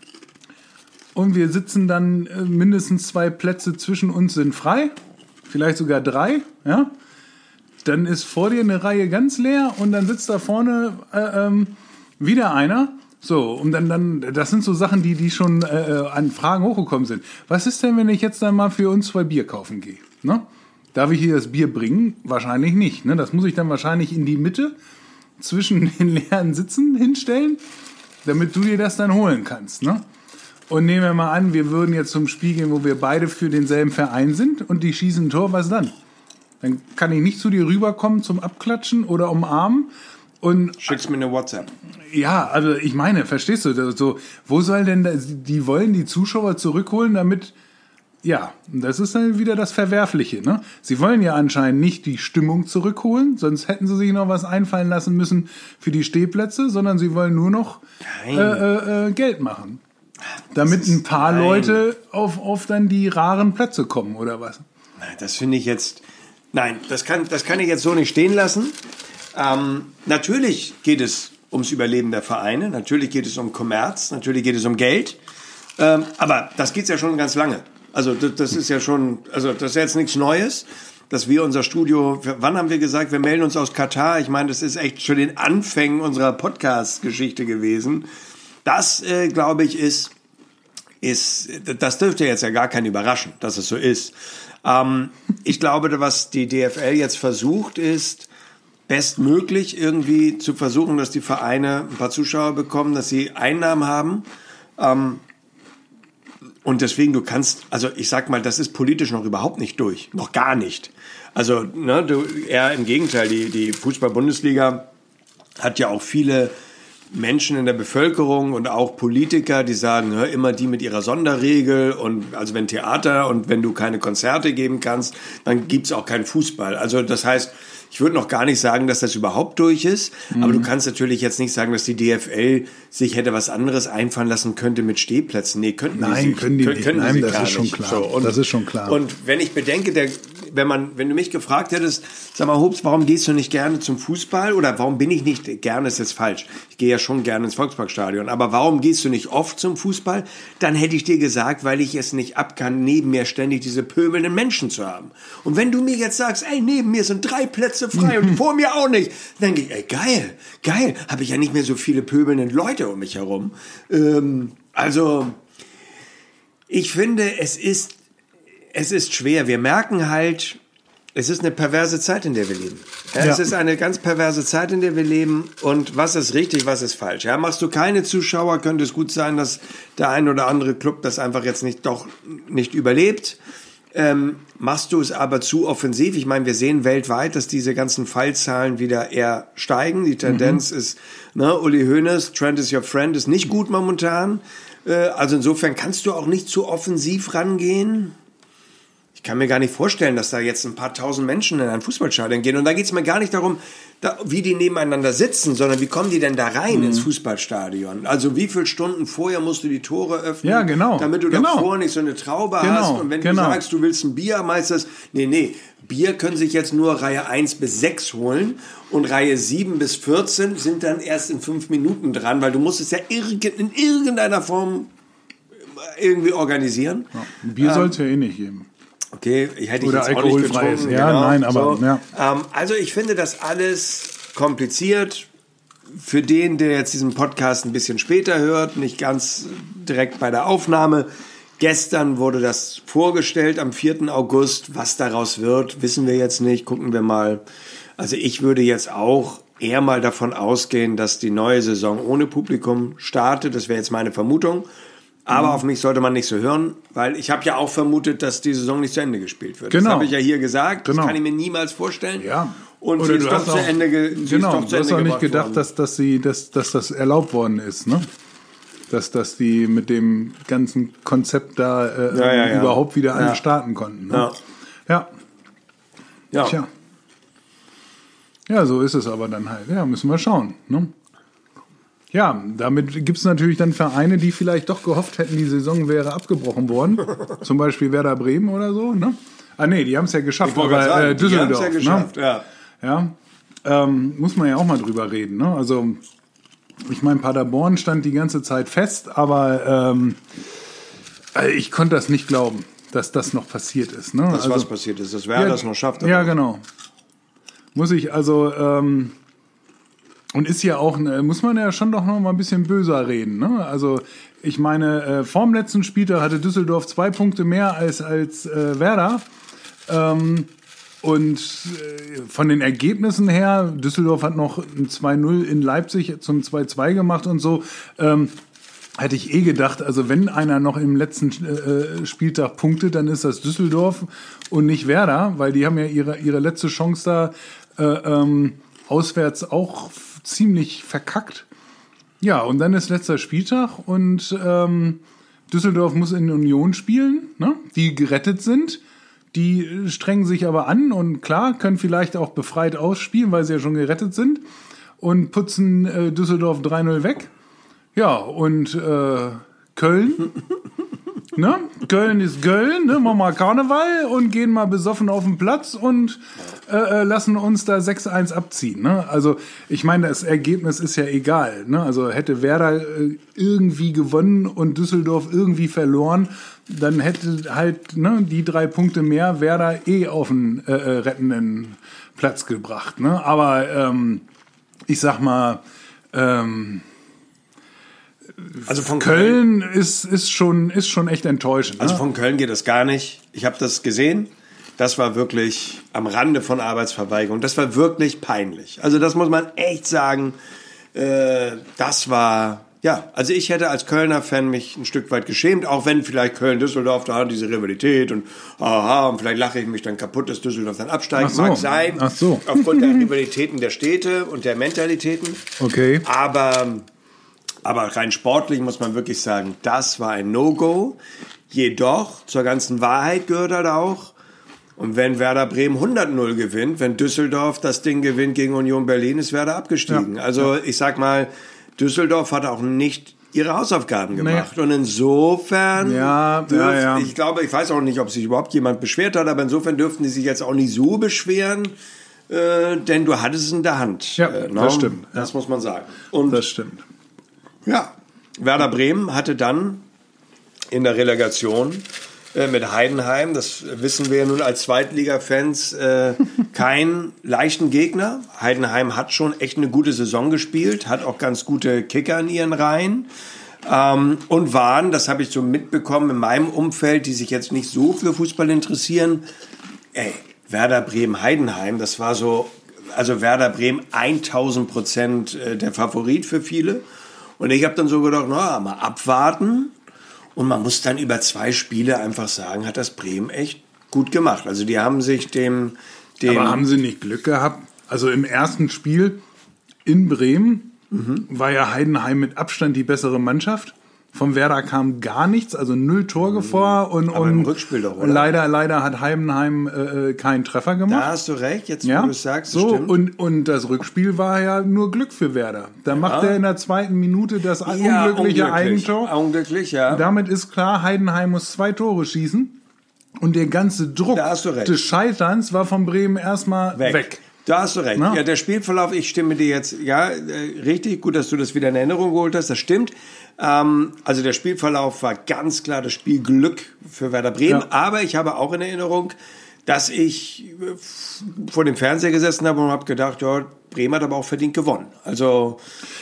und wir sitzen dann, äh, mindestens zwei Plätze zwischen uns sind frei, vielleicht sogar drei, ja. Dann ist vor dir eine Reihe ganz leer und dann sitzt da vorne äh, ähm, wieder einer. So, und dann, dann, das sind so Sachen, die, die schon äh, an Fragen hochgekommen sind. Was ist denn, wenn ich jetzt dann mal für uns zwei Bier kaufen gehe? Ne? Darf ich hier das Bier bringen? Wahrscheinlich nicht. Ne? Das muss ich dann wahrscheinlich in die Mitte zwischen den leeren Sitzen hinstellen, damit du dir das dann holen kannst. Ne? Und nehmen wir mal an, wir würden jetzt zum Spiel gehen, wo wir beide für denselben Verein sind und die schießen ein Tor, was dann? Dann kann ich nicht zu dir rüberkommen zum Abklatschen oder umarmen. Und schickst mir eine WhatsApp. Ja, also ich meine, verstehst du, so, wo soll denn, das, die wollen die Zuschauer zurückholen, damit, ja, das ist dann wieder das Verwerfliche, ne? Sie wollen ja anscheinend nicht die Stimmung zurückholen, sonst hätten sie sich noch was einfallen lassen müssen für die Stehplätze, sondern sie wollen nur noch äh, äh, Geld machen. Damit ein paar nein. Leute auf, auf dann die raren Plätze kommen, oder was? Das finde ich jetzt... Nein, das kann, das kann ich jetzt so nicht stehen lassen. Ähm, natürlich geht es ums Überleben der Vereine, natürlich geht es um Kommerz, natürlich geht es um Geld. Ähm, aber das geht's ja schon ganz lange. Also das, das ist ja schon, also das ist jetzt nichts Neues, dass wir unser Studio, wann haben wir gesagt, wir melden uns aus Katar? Ich meine, das ist echt schon den Anfängen unserer Podcast-Geschichte gewesen. Das, äh, glaube ich, ist, ist, das dürfte jetzt ja gar keinen überraschen, dass es so ist. Ähm, ich glaube, was die D F L jetzt versucht, ist, bestmöglich irgendwie zu versuchen, dass die Vereine ein paar Zuschauer bekommen, dass sie Einnahmen haben. Ähm, und deswegen, du kannst, also ich sag mal, das ist politisch noch überhaupt nicht durch. Noch gar nicht. Also, ne, du, eher im Gegenteil, die, die Fußball-Bundesliga hat ja auch viele Menschen in der Bevölkerung und auch Politiker, die sagen, hör immer die mit ihrer Sonderregel und also wenn Theater und wenn du keine Konzerte geben kannst, dann gibt's auch keinen Fußball. Also das heißt, ich würde noch gar nicht sagen, dass das überhaupt durch ist, mhm. aber du kannst natürlich jetzt nicht sagen, dass die D F L sich hätte was anderes einfallen lassen könnte mit Stehplätzen. Nee, könnten Nein, die sich, können die können, nicht. Können Nein, sie das gar ist schon nicht. klar. So, und, das ist schon klar. Und wenn ich bedenke, der, wenn man, wenn du mich gefragt hättest, sag mal, Hobbs, warum gehst du nicht gerne zum Fußball oder warum bin ich nicht gerne, ist jetzt falsch. Ich gehe ja schon gerne ins Volksparkstadion, aber warum gehst du nicht oft zum Fußball? Dann hätte ich dir gesagt, weil ich es nicht ab kann, neben mir ständig diese pöbelnden Menschen zu haben. Und wenn du mir jetzt sagst, ey, neben mir sind drei Plätze frei und vor mir auch nicht, dann denke ich, ey, geil, geil, habe ich ja nicht mehr so viele pöbelnde Leute um mich herum. Ähm, also, ich finde, es ist, es ist schwer. Wir merken halt, es ist eine perverse Zeit, in der wir leben. Ja, ja. Es ist eine ganz perverse Zeit, in der wir leben. Und was ist richtig, was ist falsch? Ja, machst du keine Zuschauer, könnte es gut sein, dass der ein oder andere Club das einfach jetzt nicht, doch nicht überlebt. Ähm, machst du es aber zu offensiv? Ich meine, wir sehen weltweit, dass diese ganzen Fallzahlen wieder eher steigen. Die Tendenz mhm. ist, ne, Uli Hoeneß, Trend is your friend, ist nicht gut momentan. Äh, also insofern kannst du auch nicht zu offensiv rangehen. Ich kann mir gar nicht vorstellen, dass da jetzt ein paar tausend Menschen in ein Fußballstadion gehen. Und da geht es mir gar nicht darum, da, wie die nebeneinander sitzen, sondern wie kommen die denn da rein mhm. ins Fußballstadion? Also wie viele Stunden vorher musst du die Tore öffnen, ja, genau. damit du genau. davor nicht so eine Traube genau. hast. Und wenn genau. du sagst, du willst ein Bier, meinst du das? Nee, nee, Bier können sich jetzt nur Reihe eins bis sechs holen und Reihe sieben bis vierzehn sind dann erst in fünf Minuten dran, weil du musst es ja in irgendeiner Form irgendwie organisieren. Ja, Bier ähm, soll es ja eh nicht geben. Okay, ich hätte ich Oder jetzt auch nicht getrunken. Ja, genau, nein, aber so. ja. Ähm, also ich finde das alles kompliziert. Für den, der jetzt diesen Podcast ein bisschen später hört, nicht ganz direkt bei der Aufnahme. Gestern wurde das vorgestellt am vierten August. Was daraus wird, wissen wir jetzt nicht. Gucken wir mal. Also ich würde jetzt auch eher mal davon ausgehen, dass die neue Saison ohne Publikum startet. Das wäre jetzt meine Vermutung. Aber auf mich sollte man nicht so hören, weil ich habe ja auch vermutet, dass die Saison nicht zu Ende gespielt wird. Genau. Das habe ich ja hier gesagt. Genau. Das kann ich mir niemals vorstellen. Ja. Und Oder sie ist du doch hast zu auch, Ende ge- sie genau, ist doch zu du hast Ende auch nicht gedacht, worden. dass, dass, sie, dass, dass das erlaubt worden ist, ne? Dass, dass die mit dem ganzen Konzept da äh, ja, ja, ja. überhaupt wieder ja. alle starten konnten. Ne? Ja. Ja. ja. Tja. Ja, so ist es aber dann halt. Ja, müssen wir schauen. Ne? Ja, damit gibt es natürlich dann Vereine, die vielleicht doch gehofft hätten, die Saison wäre abgebrochen worden. Zum Beispiel Werder Bremen oder so. Ne? Ah nee, die haben es ja geschafft. Ich aber sagen, äh, Düsseldorf. Die haben es ja geschafft, ne? ja. Ja, ähm, muss man ja auch mal drüber reden. Ne? Also ich meine, Paderborn stand die ganze Zeit fest, aber ähm, ich konnte das nicht glauben, dass das noch passiert ist. Ne? Dass also, was passiert ist, dass Werder ja, das noch schafft. Ja, genau. Muss ich also, ähm, und ist ja auch, muss man ja schon doch noch mal ein bisschen böser reden. Ne? Also ich meine, äh, vorm letzten Spieltag hatte Düsseldorf zwei Punkte mehr als, als äh, Werder. Ähm, und äh, von den Ergebnissen her, Düsseldorf hat noch ein zwei null in Leipzig zum zwei zwei gemacht und so. Ähm, Hätte ich eh gedacht, also wenn einer noch im letzten äh, Spieltag punktet, dann ist das Düsseldorf und nicht Werder, weil die haben ja ihre, ihre letzte Chance da äh, ähm, auswärts auch f- ziemlich verkackt. Ja, und dann ist letzter Spieltag und ähm, Düsseldorf muss in Union spielen, ne? Die gerettet sind. Die strengen sich aber an und klar, können vielleicht auch befreit ausspielen, weil sie ja schon gerettet sind und putzen äh, Düsseldorf drei null weg. Ja, und äh, Köln, ne? Köln ist Köln, ne? Machen wir Karneval und gehen mal besoffen auf den Platz und äh, lassen uns da sechs eins abziehen. Ne? Also ich meine, das Ergebnis ist ja egal. Ne? Also hätte Werder äh, irgendwie gewonnen und Düsseldorf irgendwie verloren, dann hätte halt ne, die drei Punkte mehr Werder eh auf den äh, rettenden Platz gebracht. Ne? Aber ähm, ich sag mal, ähm, Also von Köln, Köln ist, ist, schon, ist schon echt enttäuschend. Ne? Also von Köln geht das gar nicht. Ich habe das gesehen. Das war wirklich am Rande von Arbeitsverweigerung. Das war wirklich peinlich. Also das muss man echt sagen. Äh, das war, ja, also ich hätte als Kölner Fan mich ein Stück weit geschämt, auch wenn vielleicht Köln-Düsseldorf, da hat diese Rivalität und aha, und vielleicht lache ich mich dann kaputt, dass Düsseldorf dann absteigt. Ach so. Mag sein. Ach so. Aufgrund der Rivalitäten der Städte und der Mentalitäten. Okay. Aber... Aber rein sportlich muss man wirklich sagen, das war ein No-Go. Jedoch, zur ganzen Wahrheit gehört halt auch, und wenn Werder Bremen hundert null gewinnt, wenn Düsseldorf das Ding gewinnt gegen Union Berlin, ist Werder abgestiegen. Ja. Also ich sag mal, Düsseldorf hat auch nicht ihre Hausaufgaben gemacht. Nee. Und insofern, ja, dürft, ja, ja. ich glaube, ich weiß auch nicht, ob sich überhaupt jemand beschwert hat, aber insofern dürften die sich jetzt auch nicht so beschweren, äh, denn du hattest es in der Hand. Ja, äh, das stimmt. Das muss man sagen. Und das stimmt. Ja, Werder Bremen hatte dann in der Relegation äh, mit Heidenheim, das wissen wir ja nun als Zweitliga-Fans, äh, keinen leichten Gegner. Heidenheim hat schon echt eine gute Saison gespielt, hat auch ganz gute Kicker in ihren Reihen ähm, und waren, das habe ich so mitbekommen in meinem Umfeld, die sich jetzt nicht so für Fußball interessieren, ey, Werder Bremen Heidenheim, das war so, also Werder Bremen tausend Prozent der Favorit für viele. Und ich habe dann so gedacht, na, mal abwarten. Und man muss dann über zwei Spiele einfach sagen, hat das Bremen echt gut gemacht. Also die haben sich dem... dem Aber haben sie nicht Glück gehabt? Also im ersten Spiel in Bremen mhm. war ja Heidenheim mit Abstand die bessere Mannschaft. Vom Werder kam gar nichts, also null Torgefahr und, Aber und im Rückspiel doch, oder? leider, leider hat Heidenheim äh, keinen Treffer gemacht. Da hast du recht, jetzt ja? wo du es sagst, so, stimmt. Und, und das Rückspiel war ja nur Glück für Werder. Da ja. macht er in der zweiten Minute das ja, unglückliche unglücklich. Eigentor. Unglücklich, ja. Damit ist klar, Heidenheim muss zwei Tore schießen und der ganze Druck des Scheiterns war von Bremen erstmal weg. weg. Da hast du recht. Na? Ja, der Spielverlauf, ich stimme dir jetzt, ja, äh, richtig, gut, dass du das wieder in Erinnerung geholt hast, das stimmt. Ähm, also der Spielverlauf war ganz klar das Spielglück für Werder Bremen, ja. Aber ich habe auch in Erinnerung, dass ich äh, vor dem Fernseher gesessen habe und habe gedacht, ja, Bremen hat aber auch verdient gewonnen. Also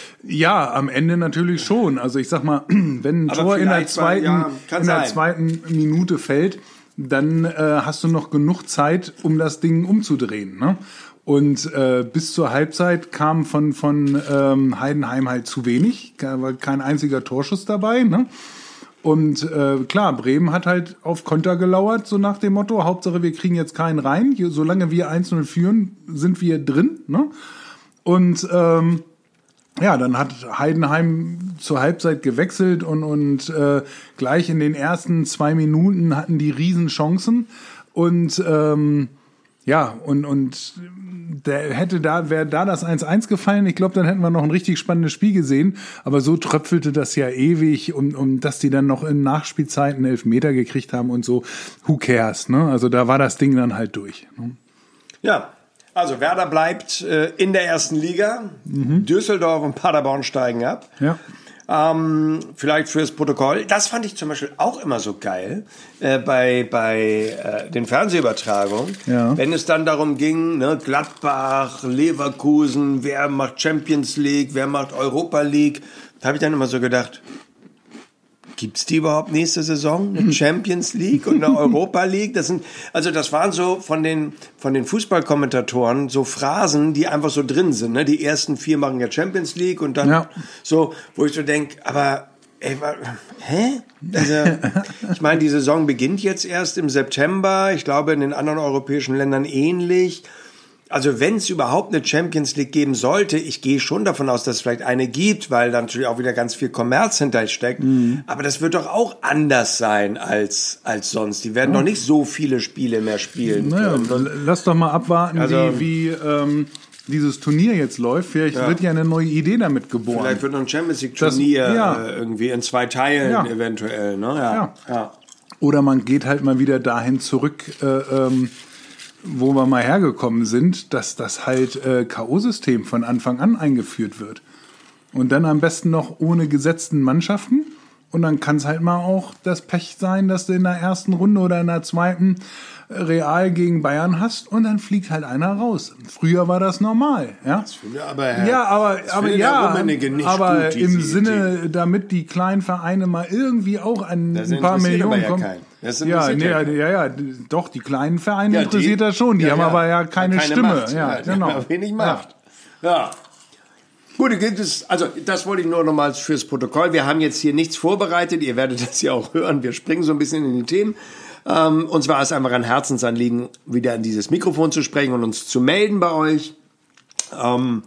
ja, am Ende natürlich schon. Also ich sag mal, wenn ein Tor in der zweiten, war, ja, in der zweiten Minute fällt, dann äh, hast du noch genug Zeit, um das Ding umzudrehen, ne? Und äh, bis zur Halbzeit kam von, von ähm, Heidenheim halt zu wenig, war kein einziger Torschuss dabei. Ne? Und äh, klar, Bremen hat halt auf Konter gelauert, so nach dem Motto, Hauptsache wir kriegen jetzt keinen rein, solange wir eins null führen, sind wir drin. Ne? Und ähm, ja, dann hat Heidenheim zur Halbzeit gewechselt und, und äh, gleich in den ersten zwei Minuten hatten die Riesenchancen und ähm, ja, und, und der hätte da, wäre da das eins eins gefallen, ich glaube, dann hätten wir noch ein richtig spannendes Spiel gesehen. Aber so tröpfelte das ja ewig, um, um dass die dann noch in Nachspielzeiten Elfmeter gekriegt haben und so. Who cares, ne? Also da war das Ding dann halt durch. Ne? Ja, also Werder bleibt äh, in der ersten Liga. Mhm. Düsseldorf und Paderborn steigen ab. Ja. Ähm, vielleicht fürs Protokoll. Das fand ich zum Beispiel auch immer so geil äh, bei, bei äh, den Fernsehübertragungen. Ja. Wenn es dann darum ging, ne, Gladbach, Leverkusen, wer macht Champions League, wer macht Europa League, da habe ich dann immer so gedacht, gibt's die überhaupt nächste Saison? Eine Champions League und eine Europa League? Das sind, also das waren so von den, von den Fußballkommentatoren so Phrasen, die einfach so drin sind, ne? Die ersten vier machen ja Champions League und dann ja. so, wo ich so denke, aber, ey, hä? Also, ich meine, die Saison beginnt jetzt erst im September. Ich glaube, in den anderen europäischen Ländern ähnlich. Also wenn es überhaupt eine Champions League geben sollte, ich gehe schon davon aus, dass es vielleicht eine gibt, weil da natürlich auch wieder ganz viel Kommerz hinter steckt. Mhm. Aber das wird doch auch anders sein als als sonst. Die werden ja. doch nicht so viele Spiele mehr spielen. Naja, lass doch mal abwarten, also, wie, wie ähm, dieses Turnier jetzt läuft. Vielleicht ja. wird ja eine neue Idee damit geboren. Vielleicht wird noch ein Champions League Turnier das, ja. äh, irgendwie in zwei Teilen ja. eventuell. Ne? Ja. Ja. Ja. Oder man geht halt mal wieder dahin zurück, äh, ähm, wo wir mal hergekommen sind, dass das halt äh, K O-System von Anfang an eingeführt wird. Und dann am besten noch ohne gesetzten Mannschaften. Und dann kann es halt mal auch das Pech sein, dass du in der ersten Runde oder in der zweiten Real gegen Bayern hast und dann fliegt halt einer raus. Früher war das normal. Ja, das finde aber, Herr, ja, aber, aber, ja, aber gut, im Sinne, Idee. Damit die kleinen Vereine mal irgendwie auch an das ein paar Millionen ja kommen. Kein. Das ja, nee, ja, ja, ja, doch, die kleinen Vereine ja, interessiert die, das schon. Die ja, haben ja, aber ja keine, keine Stimme. Macht. Ja, ja, genau. Ja, wenig Macht. Ja. ja. Gut, gibt es, also das wollte ich nur nochmal fürs Protokoll. Wir haben jetzt hier nichts vorbereitet. Ihr werdet das ja auch hören. Wir springen so ein bisschen in die Themen. Ähm, uns war es einfach ein Herzensanliegen, wieder in dieses Mikrofon zu sprechen und uns zu melden bei euch. Ähm,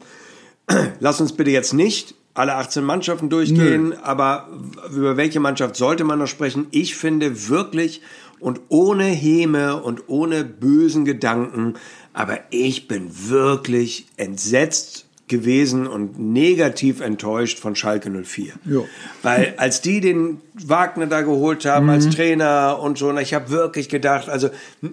lasst uns bitte jetzt nicht alle achtzehn Mannschaften durchgehen, Nö. aber über welche Mannschaft sollte man noch sprechen? Ich finde wirklich und ohne Häme und ohne bösen Gedanken, aber ich bin wirklich entsetzt gewesen und negativ enttäuscht von Schalke null vier. Jo. Weil als die den Wagner da geholt haben mhm. als Trainer und so, und ich habe wirklich gedacht, also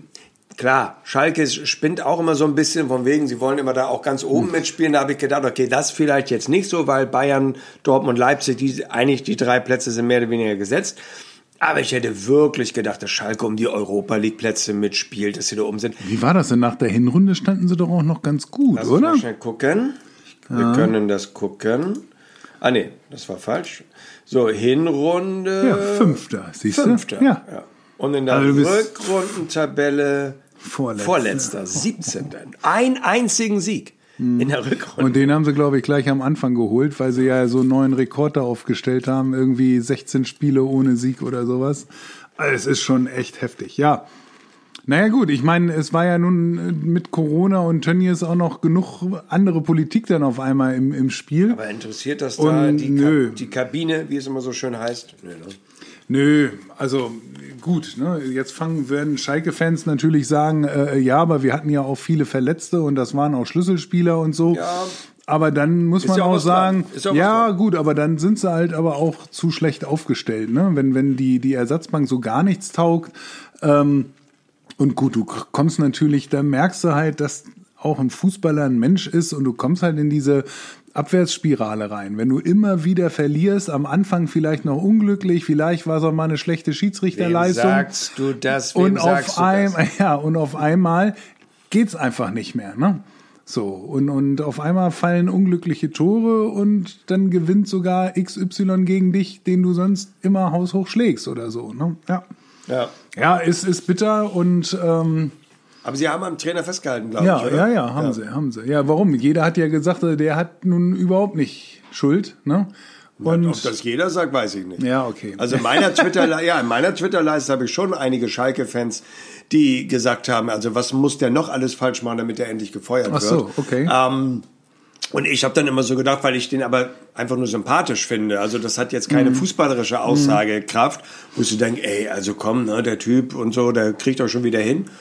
klar, Schalke spinnt auch immer so ein bisschen von wegen, sie wollen immer da auch ganz oben mitspielen. Da habe ich gedacht, okay, das vielleicht jetzt nicht so, weil Bayern, Dortmund, Leipzig, die, eigentlich die drei Plätze sind mehr oder weniger gesetzt. Aber ich hätte wirklich gedacht, dass Schalke um die Europa-League-Plätze mitspielt, dass sie da oben sind. Wie war das denn? Nach der Hinrunde standen sie doch auch noch ganz gut, Lass oder? Lass uns mal schnell gucken. Wir ja. können das gucken. Ah, nee, das war falsch. So, Hinrunde. Ja, Fünfter, siehst du? Fünfter, ja. ja. Und in der also Rückrundentabelle Vorletzter, Vorletzter siebzehnter Ein einzigen Sieg hm. in der Rückrunde. Und den haben sie, glaube ich, gleich am Anfang geholt, weil sie ja so einen neuen Rekord da aufgestellt haben. Irgendwie sechzehn Spiele ohne Sieg oder sowas. Also es ist schon echt heftig, ja. Naja gut, ich meine, es war ja nun mit Corona und Tönnies auch noch genug andere Politik dann auf einmal im, im Spiel. Aber interessiert das da die, Ka- die Kabine, wie es immer so schön heißt? Nö, ne? Nö, also gut, ne? Jetzt fangen werden Schalke-Fans natürlich sagen, äh, ja, aber wir hatten ja auch viele Verletzte und das waren auch Schlüsselspieler und so. Ja. Aber dann muss ist man ja auch sagen, auch ja gut, aber dann sind sie halt aber auch zu schlecht aufgestellt, ne? Wenn wenn die die Ersatzbank so gar nichts taugt. Ähm, und gut, du kommst natürlich, da merkst du halt, dass auch ein Fußballer ein Mensch ist und du kommst halt in diese Abwärtsspirale rein. Wenn du immer wieder verlierst, am Anfang vielleicht noch unglücklich, vielleicht war es auch mal eine schlechte Schiedsrichterleistung. Wem sagst du das? Wem und sagst auf ein, du das? Ja, und auf einmal geht's einfach nicht mehr, ne? So, und, und auf einmal fallen unglückliche Tore und dann gewinnt sogar X Y gegen dich, den du sonst immer haushoch schlägst oder so, ne? Ja. Ja. Ja, es ist bitter und ähm, aber Sie haben am Trainer festgehalten, glaube ja, ich, oder? Ja, ja, haben ja. sie, haben sie. Ja, warum? Jeder hat ja gesagt, der hat nun überhaupt nicht Schuld, ne? Und ob das jeder sagt, weiß ich nicht. Ja, okay. Also in meiner Twitter, ja, in meiner Twitter-Leiste habe ich schon einige Schalke-Fans, die gesagt haben, also was muss der noch alles falsch machen, damit er endlich gefeuert wird. Ach so, okay. Ähm, und ich habe dann immer so gedacht, weil ich den aber einfach nur sympathisch finde. Also das hat jetzt keine mm. fußballerische Aussagekraft, wo ich so denke, ey, also komm, ne, der Typ und so, der kriegt doch schon wieder hin.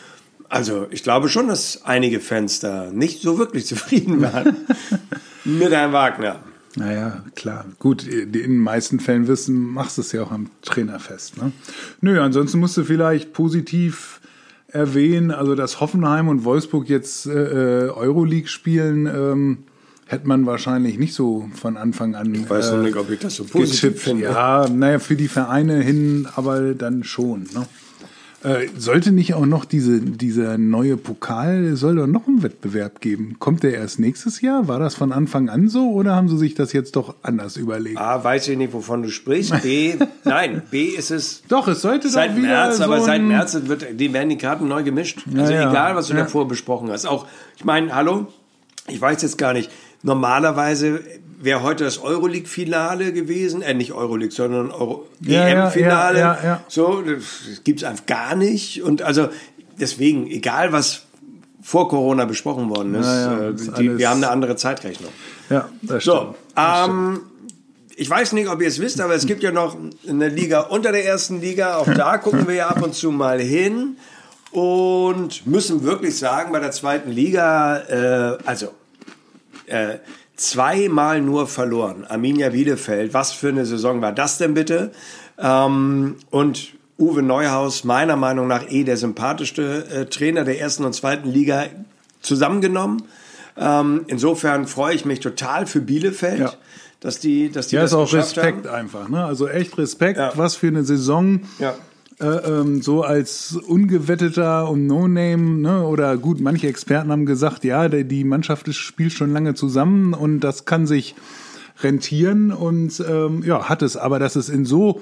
Also ich glaube schon, dass einige Fans da nicht so wirklich zufrieden waren mit Herrn Wagner. Naja, klar. Gut, in den meisten Fällen wissen, machst du es ja auch am Trainer fest. Ne? Nö, ansonsten musst du vielleicht positiv erwähnen, also dass Hoffenheim und Wolfsburg jetzt äh, Euroleague spielen, ähm, hätte man wahrscheinlich nicht so von Anfang an. Ich weiß noch äh, nicht, ob ich das so positiv finde. Ja, naja, für die Vereine hin, aber dann schon. Ne? Äh, sollte nicht auch noch diese, dieser neue Pokal, soll doch noch einen Wettbewerb geben? Kommt der erst nächstes Jahr? War das von Anfang an so oder haben sie sich das jetzt doch anders überlegt? A, weiß ich nicht, wovon du sprichst. B, nein, B ist es. Doch, es sollte seit doch wieder März, so aber ein seit März wird, die werden die Karten neu gemischt. Also ja, egal, was du ja. davor besprochen hast. Auch, ich meine, hallo, ich weiß jetzt gar nicht, normalerweise wäre heute das Euroleague-Finale gewesen, äh, nicht Euroleague, sondern Euro Ja, E M-Finale. ja, ja, ja. So, das gibt's einfach gar nicht. Und also deswegen, egal was vor Corona besprochen worden ist, Ja, ja, äh, ist die, alles- wir haben eine andere Zeitrechnung. Ja, das stimmt. So, ähm, ich weiß nicht, ob ihr es wisst, aber es gibt ja noch eine Liga unter der ersten Liga. Auch da gucken wir ja ab und zu mal hin und müssen wirklich sagen, bei der zweiten Liga, äh, also äh, zweimal nur verloren. Arminia Bielefeld, was für eine Saison war das denn bitte? Ähm, und Uwe Neuhaus, meiner Meinung nach eh der sympathischste äh, Trainer der ersten und zweiten Liga zusammengenommen. Ähm, insofern freue ich mich total für Bielefeld, Ja. dass die, dass die Ja, das ist auch geschafft Respekt haben. einfach. Ne? Also echt Respekt, Ja. was für eine Saison. Ja. Äh, ähm, so als Ungewetteter und No-Name, ne? Oder gut, manche Experten haben gesagt, ja, der, die Mannschaft ist- spielt schon lange zusammen und das kann sich rentieren und ähm, ja, hat es. Aber das ist in so,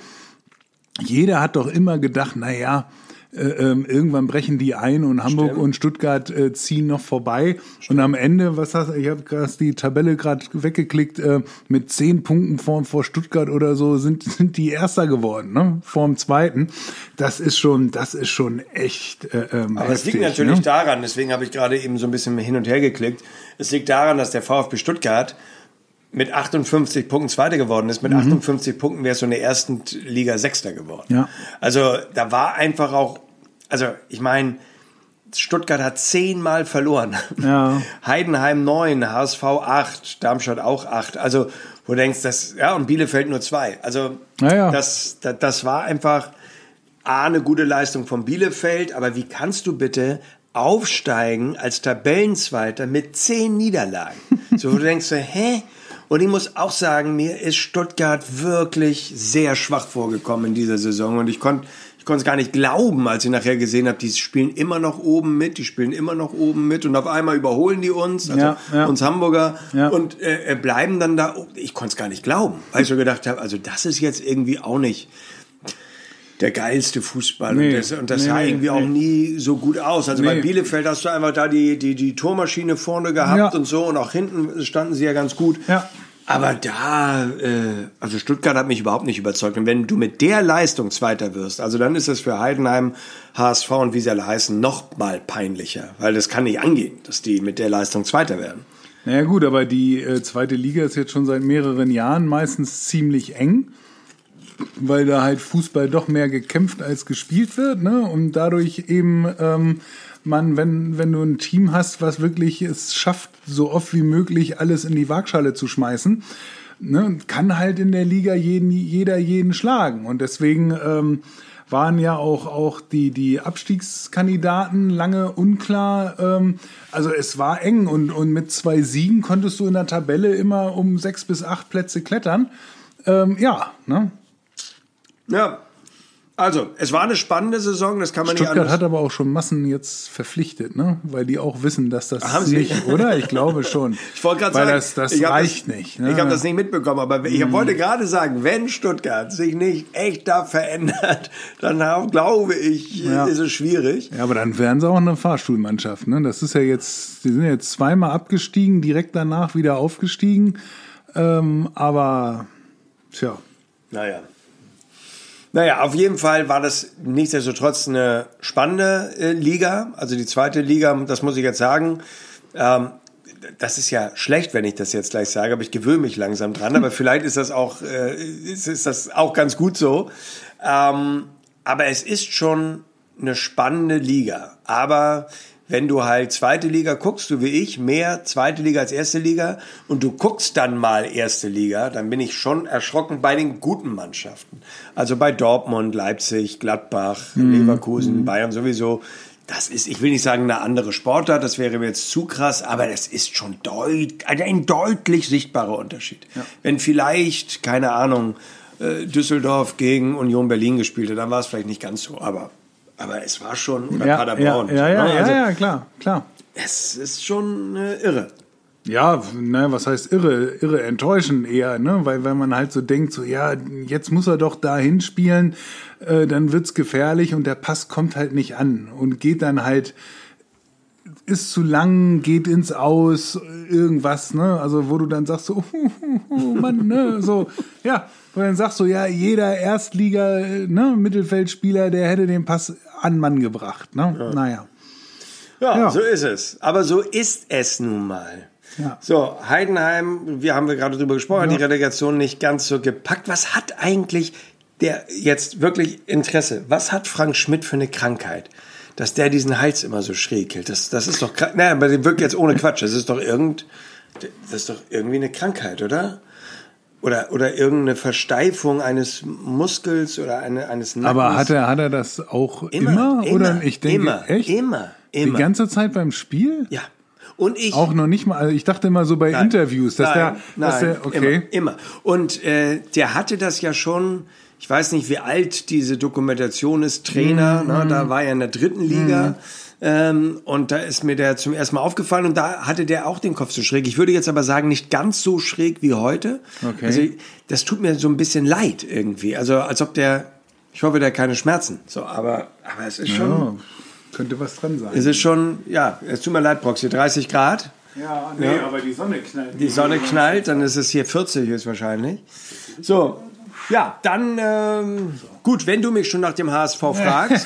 jeder hat doch immer gedacht, na ja, äh, ähm, irgendwann brechen die ein und Hamburg Stimmt. und Stuttgart äh, ziehen noch vorbei. Und am Ende, was hast ich habe gerade die Tabelle gerade weggeklickt, äh, mit zehn Punkten vor, vor Stuttgart oder so sind, sind die Erster geworden, ne? Vor dem Zweiten. Das ist schon, das ist schon echt äh, ähm, Aber es heftig, liegt natürlich ne? daran, deswegen habe ich gerade eben so ein bisschen hin und her geklickt, es liegt daran, dass der VfB Stuttgart mit achtundfünfzig Punkten Zweiter geworden ist. Mit Mhm. achtundfünfzig Punkten wärst du in der ersten Liga Sechster geworden. Ja. Also da war einfach auch, also ich meine, Stuttgart hat zehnmal verloren. Ja. Heidenheim neun, H S V acht, Darmstadt auch acht. Also wo du denkst, das, ja, und Bielefeld nur zwei. Also Ja, ja. Das, das, das war einfach A, eine gute Leistung von Bielefeld, aber wie kannst du bitte aufsteigen als Tabellenzweiter mit zehn Niederlagen? So, wo du denkst, so, hä? Und ich muss auch sagen, mir ist Stuttgart wirklich sehr schwach vorgekommen in dieser Saison. Und ich konnte ich konnte es gar nicht glauben, als ich nachher gesehen habe, die spielen immer noch oben mit, die spielen immer noch oben mit. Und auf einmal überholen die uns, also Ja, ja. uns Hamburger, Ja. und äh, bleiben dann da. Ich konnte es gar nicht glauben, weil ich so gedacht habe, also das ist jetzt irgendwie auch nicht der geilste Fußball. Nee, und das, und das nee, sah nee, irgendwie auch nee. nie so gut aus. Also bei Nee. Bielefeld hast du einfach da die, die, die Tormaschine vorne gehabt Ja. und so. Und auch hinten standen sie ja ganz gut. Ja. Aber da, äh, also Stuttgart hat mich überhaupt nicht überzeugt. Und wenn du mit der Leistung Zweiter wirst, also dann ist es für Heidenheim, H S V und wie sie alle heißen, noch mal peinlicher. Weil das kann nicht angehen, dass die mit der Leistung Zweiter werden. Naja gut, aber die äh, zweite Liga ist jetzt schon seit mehreren Jahren meistens ziemlich eng, weil da halt Fußball doch mehr gekämpft als gespielt wird, ne? Und dadurch eben ähm, man, wenn wenn du ein Team hast, was wirklich es schafft, so oft wie möglich alles in die Waagschale zu schmeißen, ne, kann halt in der Liga jeden jeder jeden schlagen. Und deswegen ähm, waren ja auch auch die die Abstiegskandidaten lange unklar. Ähm, also es war eng und und mit zwei Siegen konntest du in der Tabelle immer um sechs bis acht Plätze klettern. Ähm, ja, ne? Ja, also es war eine spannende Saison, das kann man Stuttgart nicht anders. hat aber auch schon Massen jetzt verpflichtet, ne? Weil die auch wissen, dass das Haben sie? nicht, oder? Ich glaube schon. Ich wollte gerade Weil sagen, das, das ich hab reicht das, nicht. Ne? Ich habe das nicht mitbekommen, aber ich wollte gerade sagen, wenn Stuttgart sich nicht echt da verändert, dann glaube ich, Ja. ist es schwierig. Ja, aber dann wären sie auch eine Fahrstuhlmannschaft, ne? Das ist ja jetzt, die sind ja jetzt zweimal abgestiegen, direkt danach wieder aufgestiegen. Ähm, aber, tja. Naja. Naja, auf jeden Fall war das nichtsdestotrotz eine spannende äh, Liga. Also die zweite Liga, das muss ich jetzt sagen. Ähm, das ist ja schlecht, wenn ich das jetzt gleich sage, aber ich gewöhne mich langsam dran. Aber vielleicht ist das auch, äh, ist, ist das auch ganz gut so. Ähm, aber es ist schon eine spannende Liga. Aber wenn du halt zweite Liga guckst, so wie ich, mehr zweite Liga als erste Liga und du guckst dann mal erste Liga, dann bin ich schon erschrocken bei den guten Mannschaften. Also bei Dortmund, Leipzig, Gladbach, mhm. Leverkusen, Bayern sowieso. Das ist, ich will nicht sagen eine andere Sportart, das wäre mir jetzt zu krass, aber das ist schon deut, ein deutlich sichtbarer Unterschied. Ja. Wenn vielleicht, keine Ahnung, Düsseldorf gegen Union Berlin gespielt hat, dann war es vielleicht nicht ganz so, aber Aber es war schon, oder ja, Paderborn. Ja, ja, ja, also, ja, ja, klar, klar. Es ist schon äh, irre. Ja, ne, was heißt irre? Irre enttäuschend eher, ne? Weil, weil man halt so denkt, so, ja, jetzt muss er doch dahin spielen, äh, dann wird's gefährlich und der Pass kommt halt nicht an und geht dann halt, ist zu lang, geht ins Aus, irgendwas, ne? Also, wo du dann sagst so, oh, Mann, ne? So, ja. Und dann sagst du, ja, jeder Erstliga, ne, Mittelfeldspieler, der hätte den Pass an Mann gebracht, ne? Ja. Naja. Ja, ja, so ist es. Aber so ist es nun mal. Ja. So, Heidenheim, wir haben wir gerade drüber gesprochen, Ja. die Relegation nicht ganz so gepackt. Was hat eigentlich der jetzt wirklich Interesse? Was hat Frank Schmidt für eine Krankheit? Dass der diesen Hals immer so schräg hält. Das, das ist doch, naja, aber dem wirkt jetzt ohne Quatsch. Das ist doch irgend, das ist doch irgendwie eine Krankheit, oder? Oder, oder irgendeine Versteifung eines Muskels oder eine, eines Nackens. Aber hat er, hat er das auch immer? Immer, Oder immer, ich denke, immer, echt? immer, immer. Die ganze Zeit beim Spiel? Ja. Und ich. Auch noch nicht mal, also ich dachte immer so bei Nein. Interviews, dass nein, der, dass nein, der, okay. Immer, immer. Und äh, der hatte das ja schon, ich weiß nicht, wie alt diese Dokumentation ist, Trainer, Mhm. ne, da war er in der dritten Liga. Mhm. Ähm, und da ist mir der zum ersten Mal aufgefallen und da hatte der auch den Kopf so schräg. Ich würde jetzt aber sagen, nicht ganz so schräg wie heute. Okay. Also das tut mir so ein bisschen leid irgendwie. Also als ob der, ich hoffe, der hat keine Schmerzen. So, aber, aber es ist schon, Ja, könnte was dran sein. es ist schon, ja, es tut mir leid, Proxy, dreißig Grad. Ja, nee, Ja. aber die Sonne knallt. Die Sonne knallt, dann ist es hier vierzig höchstwahrscheinlich. So, ja, dann, ähm, gut, wenn du mich schon nach dem H S V fragst.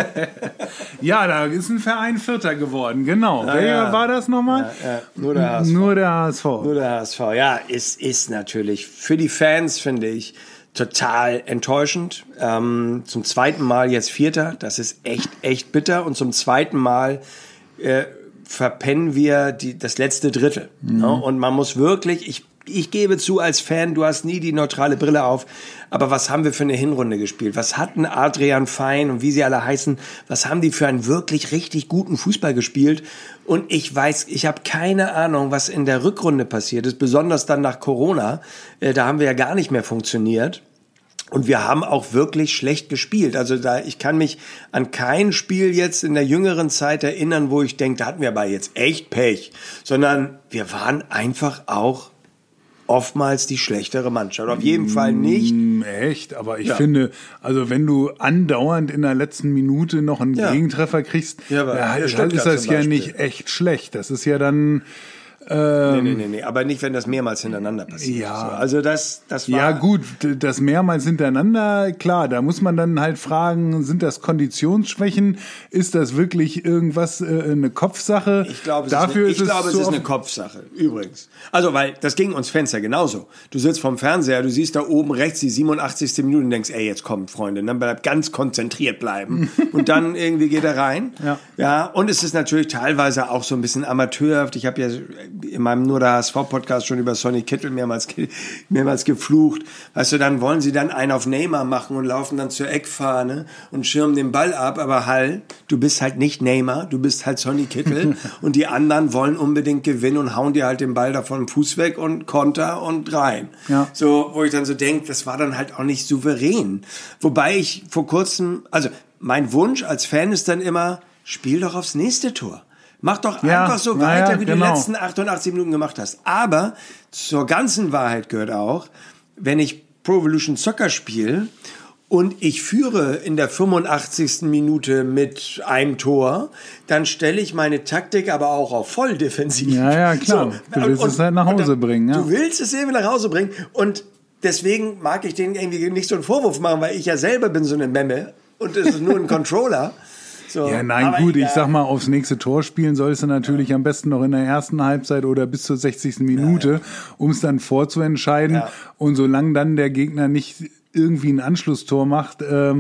Ja, da ist ein Verein Vierter geworden, genau. Ja, Wer ja. war das nochmal? Ja, ja, nur der H S V. Nur der H S V. Nur der H S V, ja, es ist natürlich für die Fans, finde ich, total enttäuschend. Ähm, zum zweiten Mal jetzt Vierter, das ist echt, echt bitter. Und zum zweiten Mal äh, verpennen wir die, das letzte Drittel. Mhm. Ne? Und man muss wirklich, ich Ich gebe zu, als Fan, du hast nie die neutrale Brille auf, aber was haben wir für eine Hinrunde gespielt? Was hatten Adrian Fein und wie sie alle heißen, was haben die für einen wirklich richtig guten Fußball gespielt? Und ich weiß, ich habe keine Ahnung, was in der Rückrunde passiert ist, besonders dann nach Corona. Äh, da haben wir ja gar nicht mehr funktioniert. Und wir haben auch wirklich schlecht gespielt. Also da, ich kann mich an kein Spiel jetzt in der jüngeren Zeit erinnern, wo ich denke, da hatten wir aber jetzt echt Pech. Sondern wir waren einfach auch oftmals die schlechtere Mannschaft. Auf jeden Fall nicht. Echt, aber ich Ja. finde, also wenn du andauernd in der letzten Minute noch einen Ja. Gegentreffer kriegst, Ja, aber ja, ist Stuttgart das zum ja Beispiel. nicht echt schlecht. Das ist ja dann... Nee, Ähm, nee, nee, nee. Aber nicht, wenn das mehrmals hintereinander passiert. Ja. So, also das, das war... Ja gut, das mehrmals hintereinander, klar, da muss man dann halt fragen, sind das Konditionsschwächen? Ist das wirklich irgendwas, äh, eine Kopfsache? Ich glaube, es, Dafür ist, eine, ich ist glaube, es, es so ist eine oft- Kopfsache, übrigens. Also, weil das ging uns Fans ja genauso. Du sitzt vorm Fernseher, du siehst da oben rechts die siebenundachtzigste Minute und denkst, ey, jetzt kommt, Freunde, dann bleib ganz konzentriert bleiben. Und dann irgendwie geht er rein. Ja. Ja, und es ist natürlich teilweise auch so ein bisschen amateurhaft. Ich habe ja in meinem Nur der H S V-Podcast schon über Sonny Kittel mehrmals, ge- mehrmals geflucht. Weißt du, dann wollen sie dann einen auf Neymar machen und laufen dann zur Eckfahne und schirmen den Ball ab. Aber Hall, du bist halt nicht Neymar, du bist halt Sonny Kittel und die anderen wollen unbedingt gewinnen und hauen dir halt den Ball da vom Fuß weg und Konter und rein. Ja. So, wo ich dann so denke, das war dann halt auch nicht souverän. Wobei ich vor kurzem, also mein Wunsch als Fan ist dann immer, spiel doch aufs nächste Tor. Mach doch Ja, einfach so na weiter, ja, wie genau. du die letzten achtundachtzig Minuten gemacht hast. Aber zur ganzen Wahrheit gehört auch, wenn ich Pro Evolution Soccer spiele und ich führe in der fünfundachtzigsten Minute mit einem Tor, dann stelle ich meine Taktik aber auch auf Volldefensiv. Ja, ja, klar. Du willst es halt nach und Hause dann, bringen, ja. Du willst es irgendwie nach Hause bringen und deswegen mag ich denen irgendwie nicht so einen Vorwurf machen, weil ich ja selber bin so eine Memme und es ist nur ein Controller. So, Ja, nein, aber gut, ich ja. sag mal, aufs nächste Tor spielen sollst du natürlich am besten noch in der ersten Halbzeit oder bis zur sechzigsten Minute, um es dann vorzuentscheiden. Ja. Und solange dann der Gegner nicht irgendwie ein Anschlusstor macht, ähm,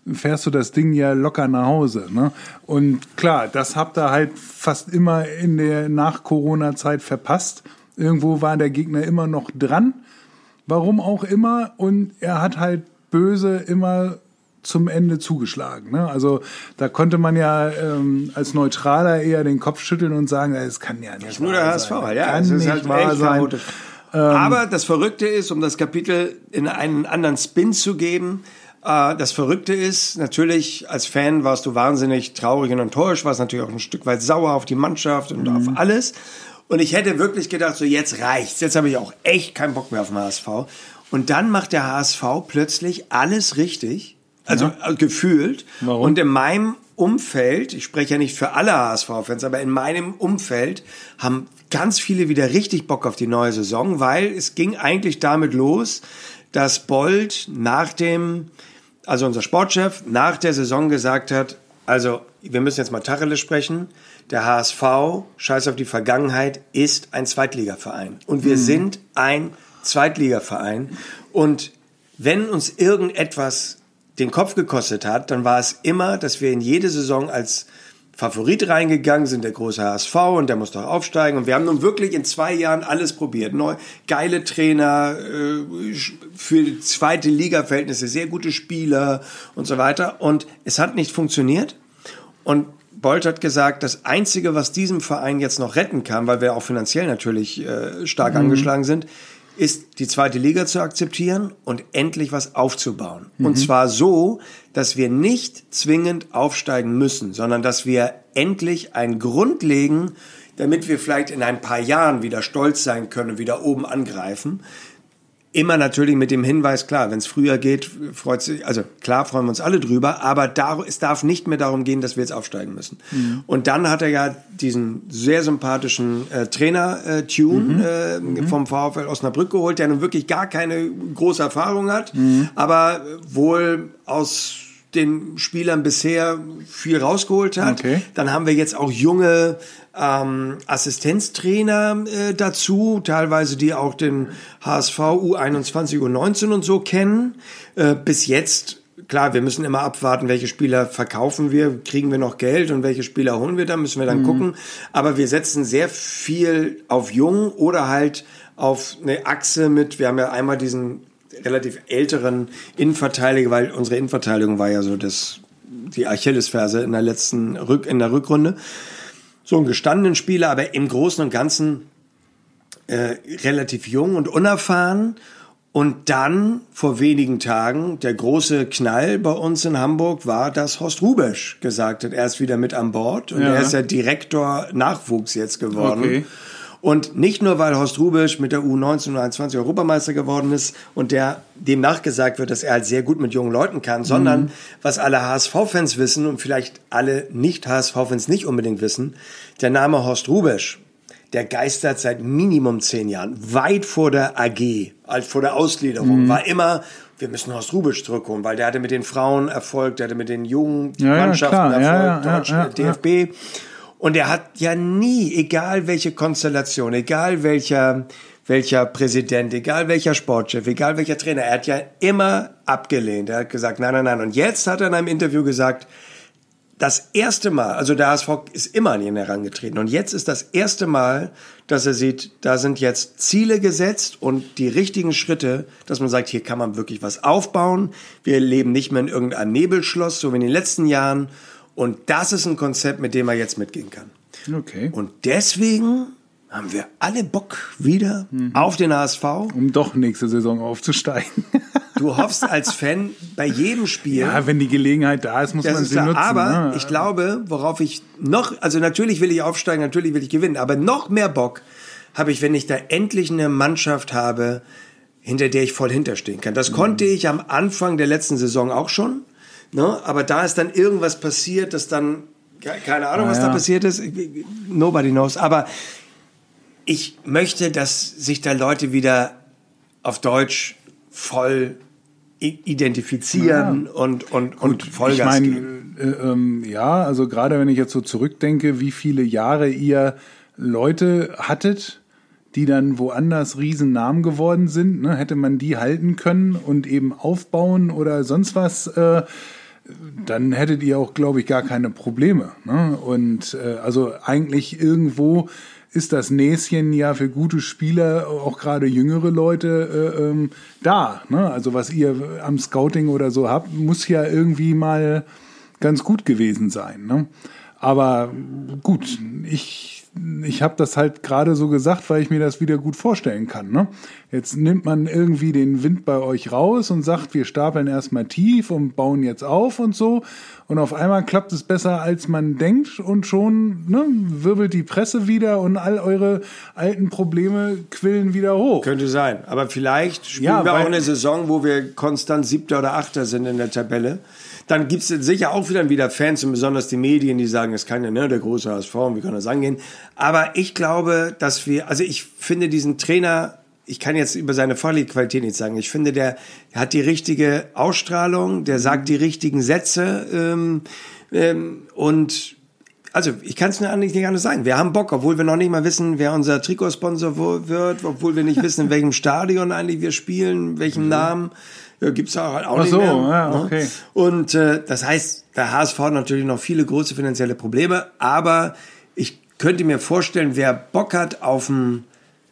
fährst du das Ding ja locker nach Hause. Ne? Und klar, das habt ihr halt fast immer in der Nach-Corona-Zeit verpasst. Irgendwo war der Gegner immer noch dran, warum auch immer. Und er hat halt böse immer zum Ende zugeschlagen. Ne? Also da konnte man ja ähm, als Neutraler eher den Kopf schütteln und sagen, es kann ja nicht das ist nur der H S V, sein. ja, Kann es ist nicht halt wahr echt sein. chaotisch. Aber das Verrückte ist, um das Kapitel in einen anderen Spin zu geben, äh, das Verrückte ist, natürlich als Fan warst du wahnsinnig traurig und enttäuscht, warst natürlich auch ein Stück weit sauer auf die Mannschaft und mhm. auf alles. Und ich hätte wirklich gedacht, so jetzt reicht's, jetzt habe ich auch echt keinen Bock mehr auf den H S V. Und dann macht der H S V plötzlich alles richtig. Also ja. gefühlt. Warum? Und in meinem Umfeld, ich spreche ja nicht für alle H S V-Fans, aber in meinem Umfeld haben ganz viele wieder richtig Bock auf die neue Saison, weil es ging eigentlich damit los, dass Bold nach dem, also unser Sportchef, nach der Saison gesagt hat, also wir müssen jetzt mal Tacheles sprechen, der H S V, scheiß auf die Vergangenheit, ist ein Zweitligaverein. Und wir mhm. sind ein Zweitligaverein. Und wenn uns irgendetwas den Kopf gekostet hat, dann war es immer, dass wir in jede Saison als Favorit reingegangen sind, der große H S V und der muss doch aufsteigen. Und wir haben nun wirklich in zwei Jahren alles probiert. Neu, geile Trainer, äh, für die zweite Liga-Verhältnisse sehr gute Spieler und so weiter. Und es hat nicht funktioniert. Und Bold hat gesagt, das Einzige, was diesem Verein jetzt noch retten kann, weil wir auch finanziell natürlich äh, stark mhm. angeschlagen sind, ist die zweite Liga zu akzeptieren und endlich was aufzubauen. Mhm. Und zwar so, dass wir nicht zwingend aufsteigen müssen, sondern dass wir endlich einen Grund legen, damit wir vielleicht in ein paar Jahren wieder stolz sein können und wieder oben angreifen. Immer natürlich mit dem Hinweis, klar, wenn es früher geht, freut sich, also klar freuen wir uns alle drüber, aber da, es darf nicht mehr darum gehen, dass wir jetzt aufsteigen müssen. Mhm. Und dann hat er ja diesen sehr sympathischen äh, Trainer-Tune mhm. äh, mhm. vom VfL Osnabrück geholt, der nun wirklich gar keine große Erfahrung hat, mhm. aber wohl aus den Spielern bisher viel rausgeholt hat. Okay. Dann haben wir jetzt auch junge ähm, Assistenztrainer äh, dazu, teilweise die auch den H S V U einundzwanzig, U neunzehn und so kennen. Äh, bis jetzt, klar, wir müssen immer abwarten, welche Spieler verkaufen wir, kriegen wir noch Geld und welche Spieler holen wir dann, müssen wir dann mhm. gucken. Aber wir setzen sehr viel auf jung oder halt auf eine Achse mit, wir haben ja einmal diesen relativ älteren Innenverteidiger, weil unsere Innenverteidigung war ja so das, die Achillesferse in der letzten Rück, in der Rückrunde. So einen gestandenen Spieler, aber im Großen und Ganzen äh, relativ jung und unerfahren. Und dann vor wenigen Tagen der große Knall bei uns in Hamburg war, dass Horst Hrubesch gesagt hat, er ist wieder mit an Bord und ja. er ist ja Direktor Nachwuchs jetzt geworden. Okay. Und nicht nur, weil Horst Hrubesch mit der U neunzehn und U einundzwanzig Europameister geworden ist und der dem nachgesagt wird, dass er halt sehr gut mit jungen Leuten kann, sondern mhm. was alle H S V-Fans wissen und vielleicht alle Nicht-H S V-Fans nicht unbedingt wissen, der Name Horst Hrubesch, der geistert seit Minimum zehn Jahren, weit vor der A G, halt vor der Ausgliederung, mhm. war immer, wir müssen Horst Hrubesch zurückholen, weil der hatte mit den Frauen Erfolg, der hatte mit den jungen ja, Mannschaften ja, Erfolg, ja, ja, Deutsch, ja, ja, D F B. Ja. Und er hat ja nie, egal welche Konstellation, egal welcher, welcher Präsident, egal welcher Sportchef, egal welcher Trainer, er hat ja immer abgelehnt. Er hat gesagt, nein, nein, nein. Und jetzt hat er in einem Interview gesagt, das erste Mal, also der H S V ist immer an ihn herangetreten. Und jetzt ist das erste Mal, dass er sieht, da sind jetzt Ziele gesetzt und die richtigen Schritte, dass man sagt, hier kann man wirklich was aufbauen. Wir leben nicht mehr in irgendeinem Nebelschloss, so wie in den letzten Jahren. Und das ist ein Konzept, mit dem er jetzt mitgehen kann. Okay. Und deswegen haben wir alle Bock wieder mhm. auf den H S V. Um doch nächste Saison aufzusteigen. Du hoffst als Fan bei jedem Spiel. Ja, wenn die Gelegenheit da ist, muss man sie nutzen. Aber ne? ich glaube, worauf ich noch, also natürlich will ich aufsteigen, natürlich will ich gewinnen, aber noch mehr Bock habe ich, wenn ich da endlich eine Mannschaft habe, hinter der ich voll hinterstehen kann. Das mhm. konnte ich am Anfang der letzten Saison auch schon. Ne? Aber da ist dann irgendwas passiert, dass dann, keine Ahnung, ah, was ja. da passiert ist, nobody knows, aber ich möchte, dass sich da Leute wieder auf Deutsch voll identifizieren ja. und, und, und Vollgas ich mein, geben. Äh, ähm, ja, also gerade wenn ich jetzt so zurückdenke, wie viele Jahre ihr Leute hattet, die dann woanders Riesennamen geworden sind, ne? Hätte man die halten können und eben aufbauen oder sonst was, äh, dann hättet ihr auch, glaube ich, gar keine Probleme. Ne? Und äh, also eigentlich irgendwo ist das Näschen ja für gute Spieler, auch gerade jüngere Leute, äh, ähm, da. Ne? Also was ihr am Scouting oder so habt, muss ja irgendwie mal ganz gut gewesen sein. Ne? Aber gut, ich ich habe das halt gerade so gesagt, weil ich mir das wieder gut vorstellen kann. Ne? Jetzt nimmt man irgendwie den Wind bei euch raus und sagt, wir stapeln erstmal tief und bauen jetzt auf und so. Und auf einmal klappt es besser, als man denkt und schon ne, wirbelt die Presse wieder und all eure alten Probleme quillen wieder hoch. Könnte sein. Aber vielleicht spielen Ja, wir weil- auch eine Saison, wo wir konstant Siebter oder Achter sind in der Tabelle. Dann gibt es sicher auch wieder, wieder Fans und besonders die Medien, die sagen, es kann ja ne, der große H S V und wie kann das angehen. Aber ich glaube, dass wir, also ich finde diesen Trainer, ich kann jetzt über seine fachliche Qualität nicht sagen, ich finde, der, der hat die richtige Ausstrahlung, der sagt die richtigen Sätze ähm, ähm, und also ich kann es mir eigentlich nicht anders sagen. Wir haben Bock, obwohl wir noch nicht mal wissen, wer unser Trikotsponsor wo- wird, obwohl wir nicht wissen, in welchem Stadion eigentlich wir spielen, welchen Namen. Ja, gibt's auch, halt auch Ach nicht so, mehr. ja, ne? okay. Und äh, das heißt, der H S V hat natürlich noch viele große finanzielle Probleme, aber ich könnte mir vorstellen, wer Bock hat auf einen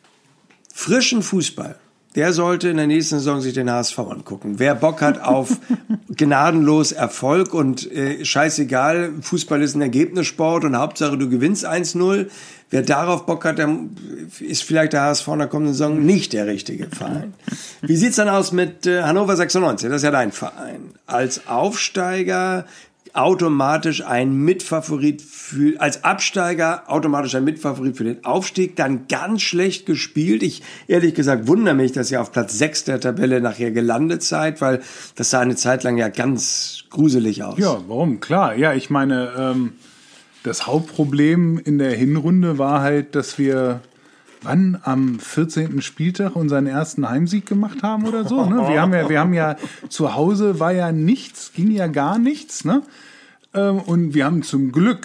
frischen Fußball, der sollte in der nächsten Saison sich den H S V angucken. Wer Bock hat auf gnadenlos Erfolg und äh, scheißegal, Fußball ist ein Ergebnissport und Hauptsache du gewinnst eins null, wer darauf Bock hat, der ist vielleicht der H S V in der kommenden Saison nicht der richtige Verein. Wie sieht's dann aus mit äh, Hannover sechsundneunzig? Das ist ja dein Verein. Als Aufsteiger automatisch ein Mitfavorit für, als Absteiger automatisch ein Mitfavorit für den Aufstieg, dann ganz schlecht gespielt. Ich, ehrlich gesagt, wundere mich, dass ihr auf Platz sechs der Tabelle nachher gelandet seid, weil das sah eine Zeit lang ja ganz gruselig aus. Ja, warum? Klar, ja, ich meine, ähm, das Hauptproblem in der Hinrunde war halt, dass wir wann am vierzehnten Spieltag unseren ersten Heimsieg gemacht haben oder so. Ne? Wir haben ja, wir haben ja zu Hause war ja nichts, ging ja gar nichts. Ne? Ähm, und wir haben zum Glück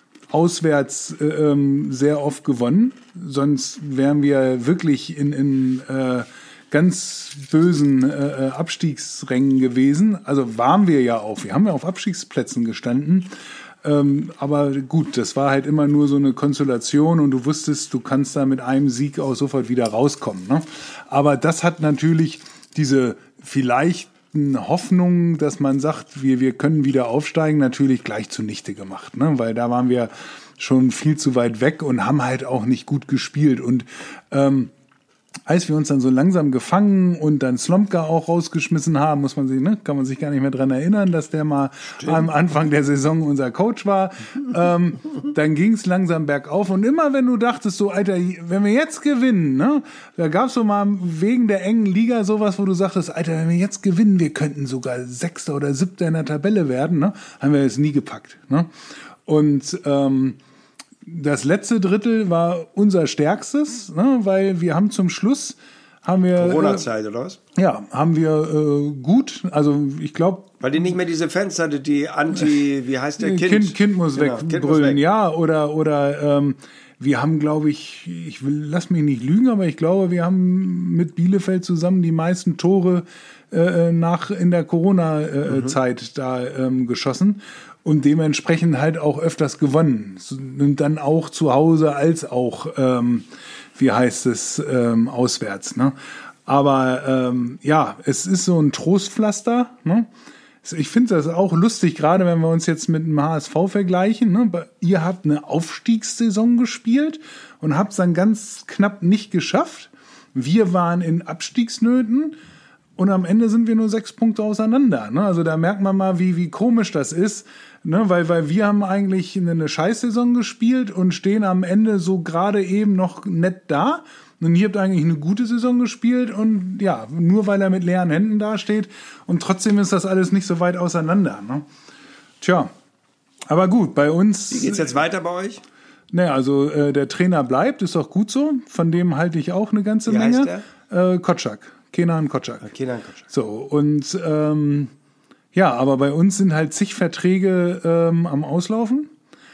auswärts äh, ähm, sehr oft gewonnen. Sonst wären wir wirklich in, in äh, ganz bösen äh, Abstiegsrängen gewesen. Also waren wir ja auch. Wir haben ja auf Abstiegsplätzen gestanden. Ähm, aber gut, das war halt immer nur so eine Konstellation und du wusstest, du kannst da mit einem Sieg auch sofort wieder rauskommen. Ne? Aber das hat natürlich diese vielleicht Hoffnung, dass man sagt, wir, wir können wieder aufsteigen, natürlich gleich zunichte gemacht. Ne? Weil da waren wir schon viel zu weit weg und haben halt auch nicht gut gespielt. Und ähm, als wir uns dann so langsam gefangen und dann Slomka auch rausgeschmissen haben, muss man sich, ne, kann man sich gar nicht mehr dran erinnern, dass der mal Stimmt. am Anfang der Saison unser Coach war. ähm, dann ging es langsam bergauf und immer wenn du dachtest, so Alter, wenn wir jetzt gewinnen, ne, da gab es so mal wegen der engen Liga sowas, wo du sagtest, Alter, wenn wir jetzt gewinnen, wir könnten sogar Sechster oder Siebter in der Tabelle werden, ne, haben wir jetzt nie gepackt. Ne? Und ähm, das letzte Drittel war unser stärkstes, ne, weil wir haben zum Schluss haben wir Corona-Zeit oder was? Ja, haben wir äh, gut, also ich glaube, weil die nicht mehr diese Fans hatte, die Anti, wie heißt der Kind? Kind, kind muss genau, wegbrüllen, Kind muss weg. Ja, oder oder ähm, wir haben, glaube ich, ich will, lass mich nicht lügen, aber ich glaube, wir haben mit Bielefeld zusammen die meisten Tore äh, nach in der Corona-Zeit mhm. da ähm, geschossen. Und dementsprechend halt auch öfters gewonnen. Und dann auch zu Hause als auch, ähm, wie heißt es, ähm, auswärts. Ne? Aber ähm, ja, es ist so ein Trostpflaster. Ne? Ich finde das auch lustig, gerade wenn wir uns jetzt mit dem H S V vergleichen. Ne? Ihr habt eine Aufstiegssaison gespielt und habt es dann ganz knapp nicht geschafft. Wir waren in Abstiegsnöten. Und am Ende sind wir nur sechs Punkte auseinander. Ne? Also da merkt man mal, wie, wie komisch das ist. Ne? Weil, weil wir haben eigentlich eine Scheißsaison gespielt und stehen am Ende so gerade eben noch nett da. Und ihr habt eigentlich eine gute Saison gespielt und ja, nur weil er mit leeren Händen dasteht. Und trotzdem ist das alles nicht so weit auseinander. Ne? Tja, aber gut, bei uns... Wie geht's jetzt weiter bei euch? Naja, also äh, der Trainer bleibt, ist auch gut so. Von dem halte ich auch eine ganze Wie Menge. heißt der? Äh, Kotschak. Kenan Kotschak. Ah, Kenan Kotschak. So, und ähm, ja, aber bei uns sind halt zig Verträge ähm, am Auslaufen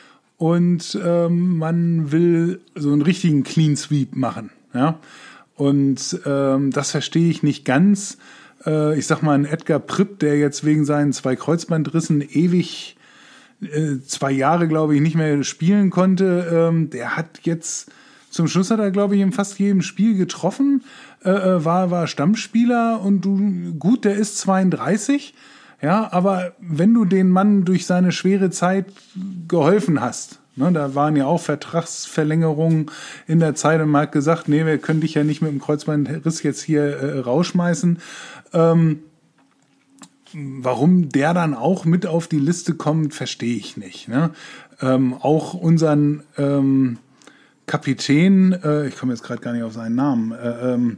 und ähm, man will so einen richtigen Clean Sweep machen. Ja? Und ähm, das verstehe ich nicht ganz, äh, ich sag mal, ein Edgar Pripp, der jetzt wegen seinen zwei Kreuzbandrissen ewig äh, zwei Jahre, glaube ich, nicht mehr spielen konnte, ähm, der hat jetzt zum Schluss hat er, glaube ich, in fast jedem Spiel getroffen, äh, war, war Stammspieler und du, gut, der ist zweiunddreißig, ja, aber wenn du den Mann durch seine schwere Zeit geholfen hast, ne, da waren ja auch Vertragsverlängerungen in der Zeit und man hat gesagt, nee, wir können dich ja nicht mit dem Kreuzbandriss jetzt hier äh, rausschmeißen. Ähm, warum der dann auch mit auf die Liste kommt, verstehe ich nicht. Ne? Ähm, auch unseren ähm, Kapitän, äh, ich komme jetzt gerade gar nicht auf seinen Namen, äh, ähm,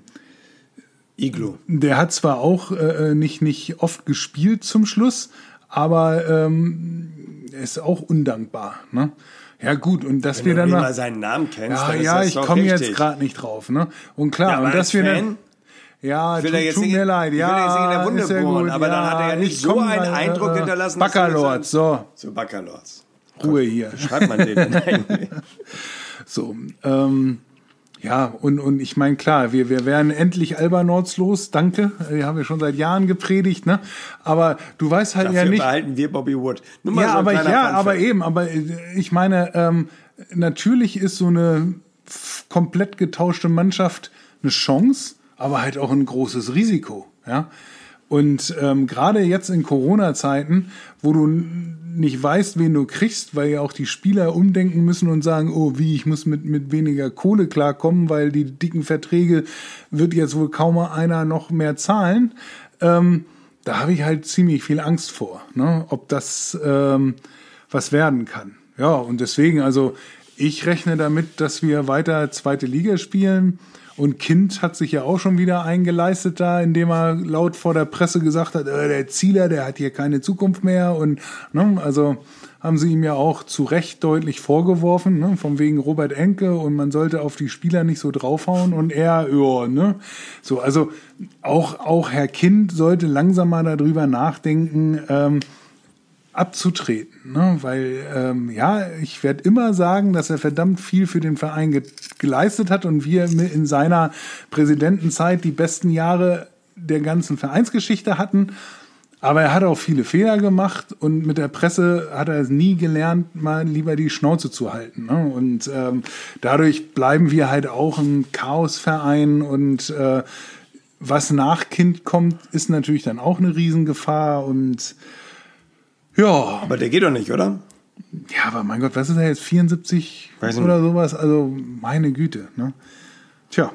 Iglu. Der hat zwar auch äh, nicht, nicht oft gespielt zum Schluss, aber ähm, er ist auch undankbar. Ne? Ja gut, und dass Wenn wir du dann mal seinen Namen kennst, ja, dann ist ja, das ich doch komme jetzt richtig. gerade nicht drauf. Ne? Und klar, Ja, aber und dass als wir Fan, dann ja, ich will tut, ja jetzt tut nicht- mir leid, ich will ja jetzt nicht in der ja, Wunde ist ja bohren, gut, aber dann hat er ja nicht ich so komm, einen äh, Eindruck äh, hinterlassen, dass wir Bacalords, so, So Bacalords. Ruhe hier. Schreibt man den denn eigentlich? So, ähm, ja, und, und ich meine, klar, wir, wir wären endlich Albanords los, danke, die haben wir schon seit Jahren gepredigt, ne? Aber du weißt halt Dafür ja nicht. behalten wir Bobby Wood. Nur mal Ja, so ein aber kleiner ja, Fun-Fact. aber eben, aber äh, ich meine, ähm, natürlich ist so eine f- komplett getauschte Mannschaft eine Chance, aber halt auch ein großes Risiko, ja. Und ähm, gerade jetzt in Corona-Zeiten, wo du n- nicht weißt, wen du kriegst, weil ja auch die Spieler umdenken müssen und sagen, oh, wie, ich muss mit, mit weniger Kohle klarkommen, weil die dicken Verträge wird jetzt wohl kaum einer noch mehr zahlen. Ähm, da habe ich halt ziemlich viel Angst vor, ne? Ob das ähm, was werden kann. Ja, und deswegen, also ich rechne damit, dass wir weiter zweite Liga spielen. Und Kind hat sich ja auch schon wieder eingeleistet da, indem er laut vor der Presse gesagt hat, äh, der Zieler, der hat hier keine Zukunft mehr. Und ne, also haben sie ihm ja auch zu Recht deutlich vorgeworfen, ne, von wegen Robert Enke und man sollte auf die Spieler nicht so draufhauen. Und er, ja, ne, so, also auch auch Herr Kind sollte langsam mal darüber nachdenken, ähm, abzutreten, ne? Weil ähm, ja, ich werde immer sagen, dass er verdammt viel für den Verein ge- geleistet hat und wir in seiner Präsidentenzeit die besten Jahre der ganzen Vereinsgeschichte hatten. Aber er hat auch viele Fehler gemacht und mit der Presse hat er es nie gelernt, mal lieber die Schnauze zu halten. Ne? Und ähm, dadurch bleiben wir halt auch ein Chaosverein und äh, was nach Kind kommt, ist natürlich dann auch eine Riesengefahr und ja. Aber der geht doch nicht, oder? Ja, aber mein Gott, was ist er jetzt? vierundsiebzig Weiß nicht. oder sowas? Also, meine Güte. Ne? Tja,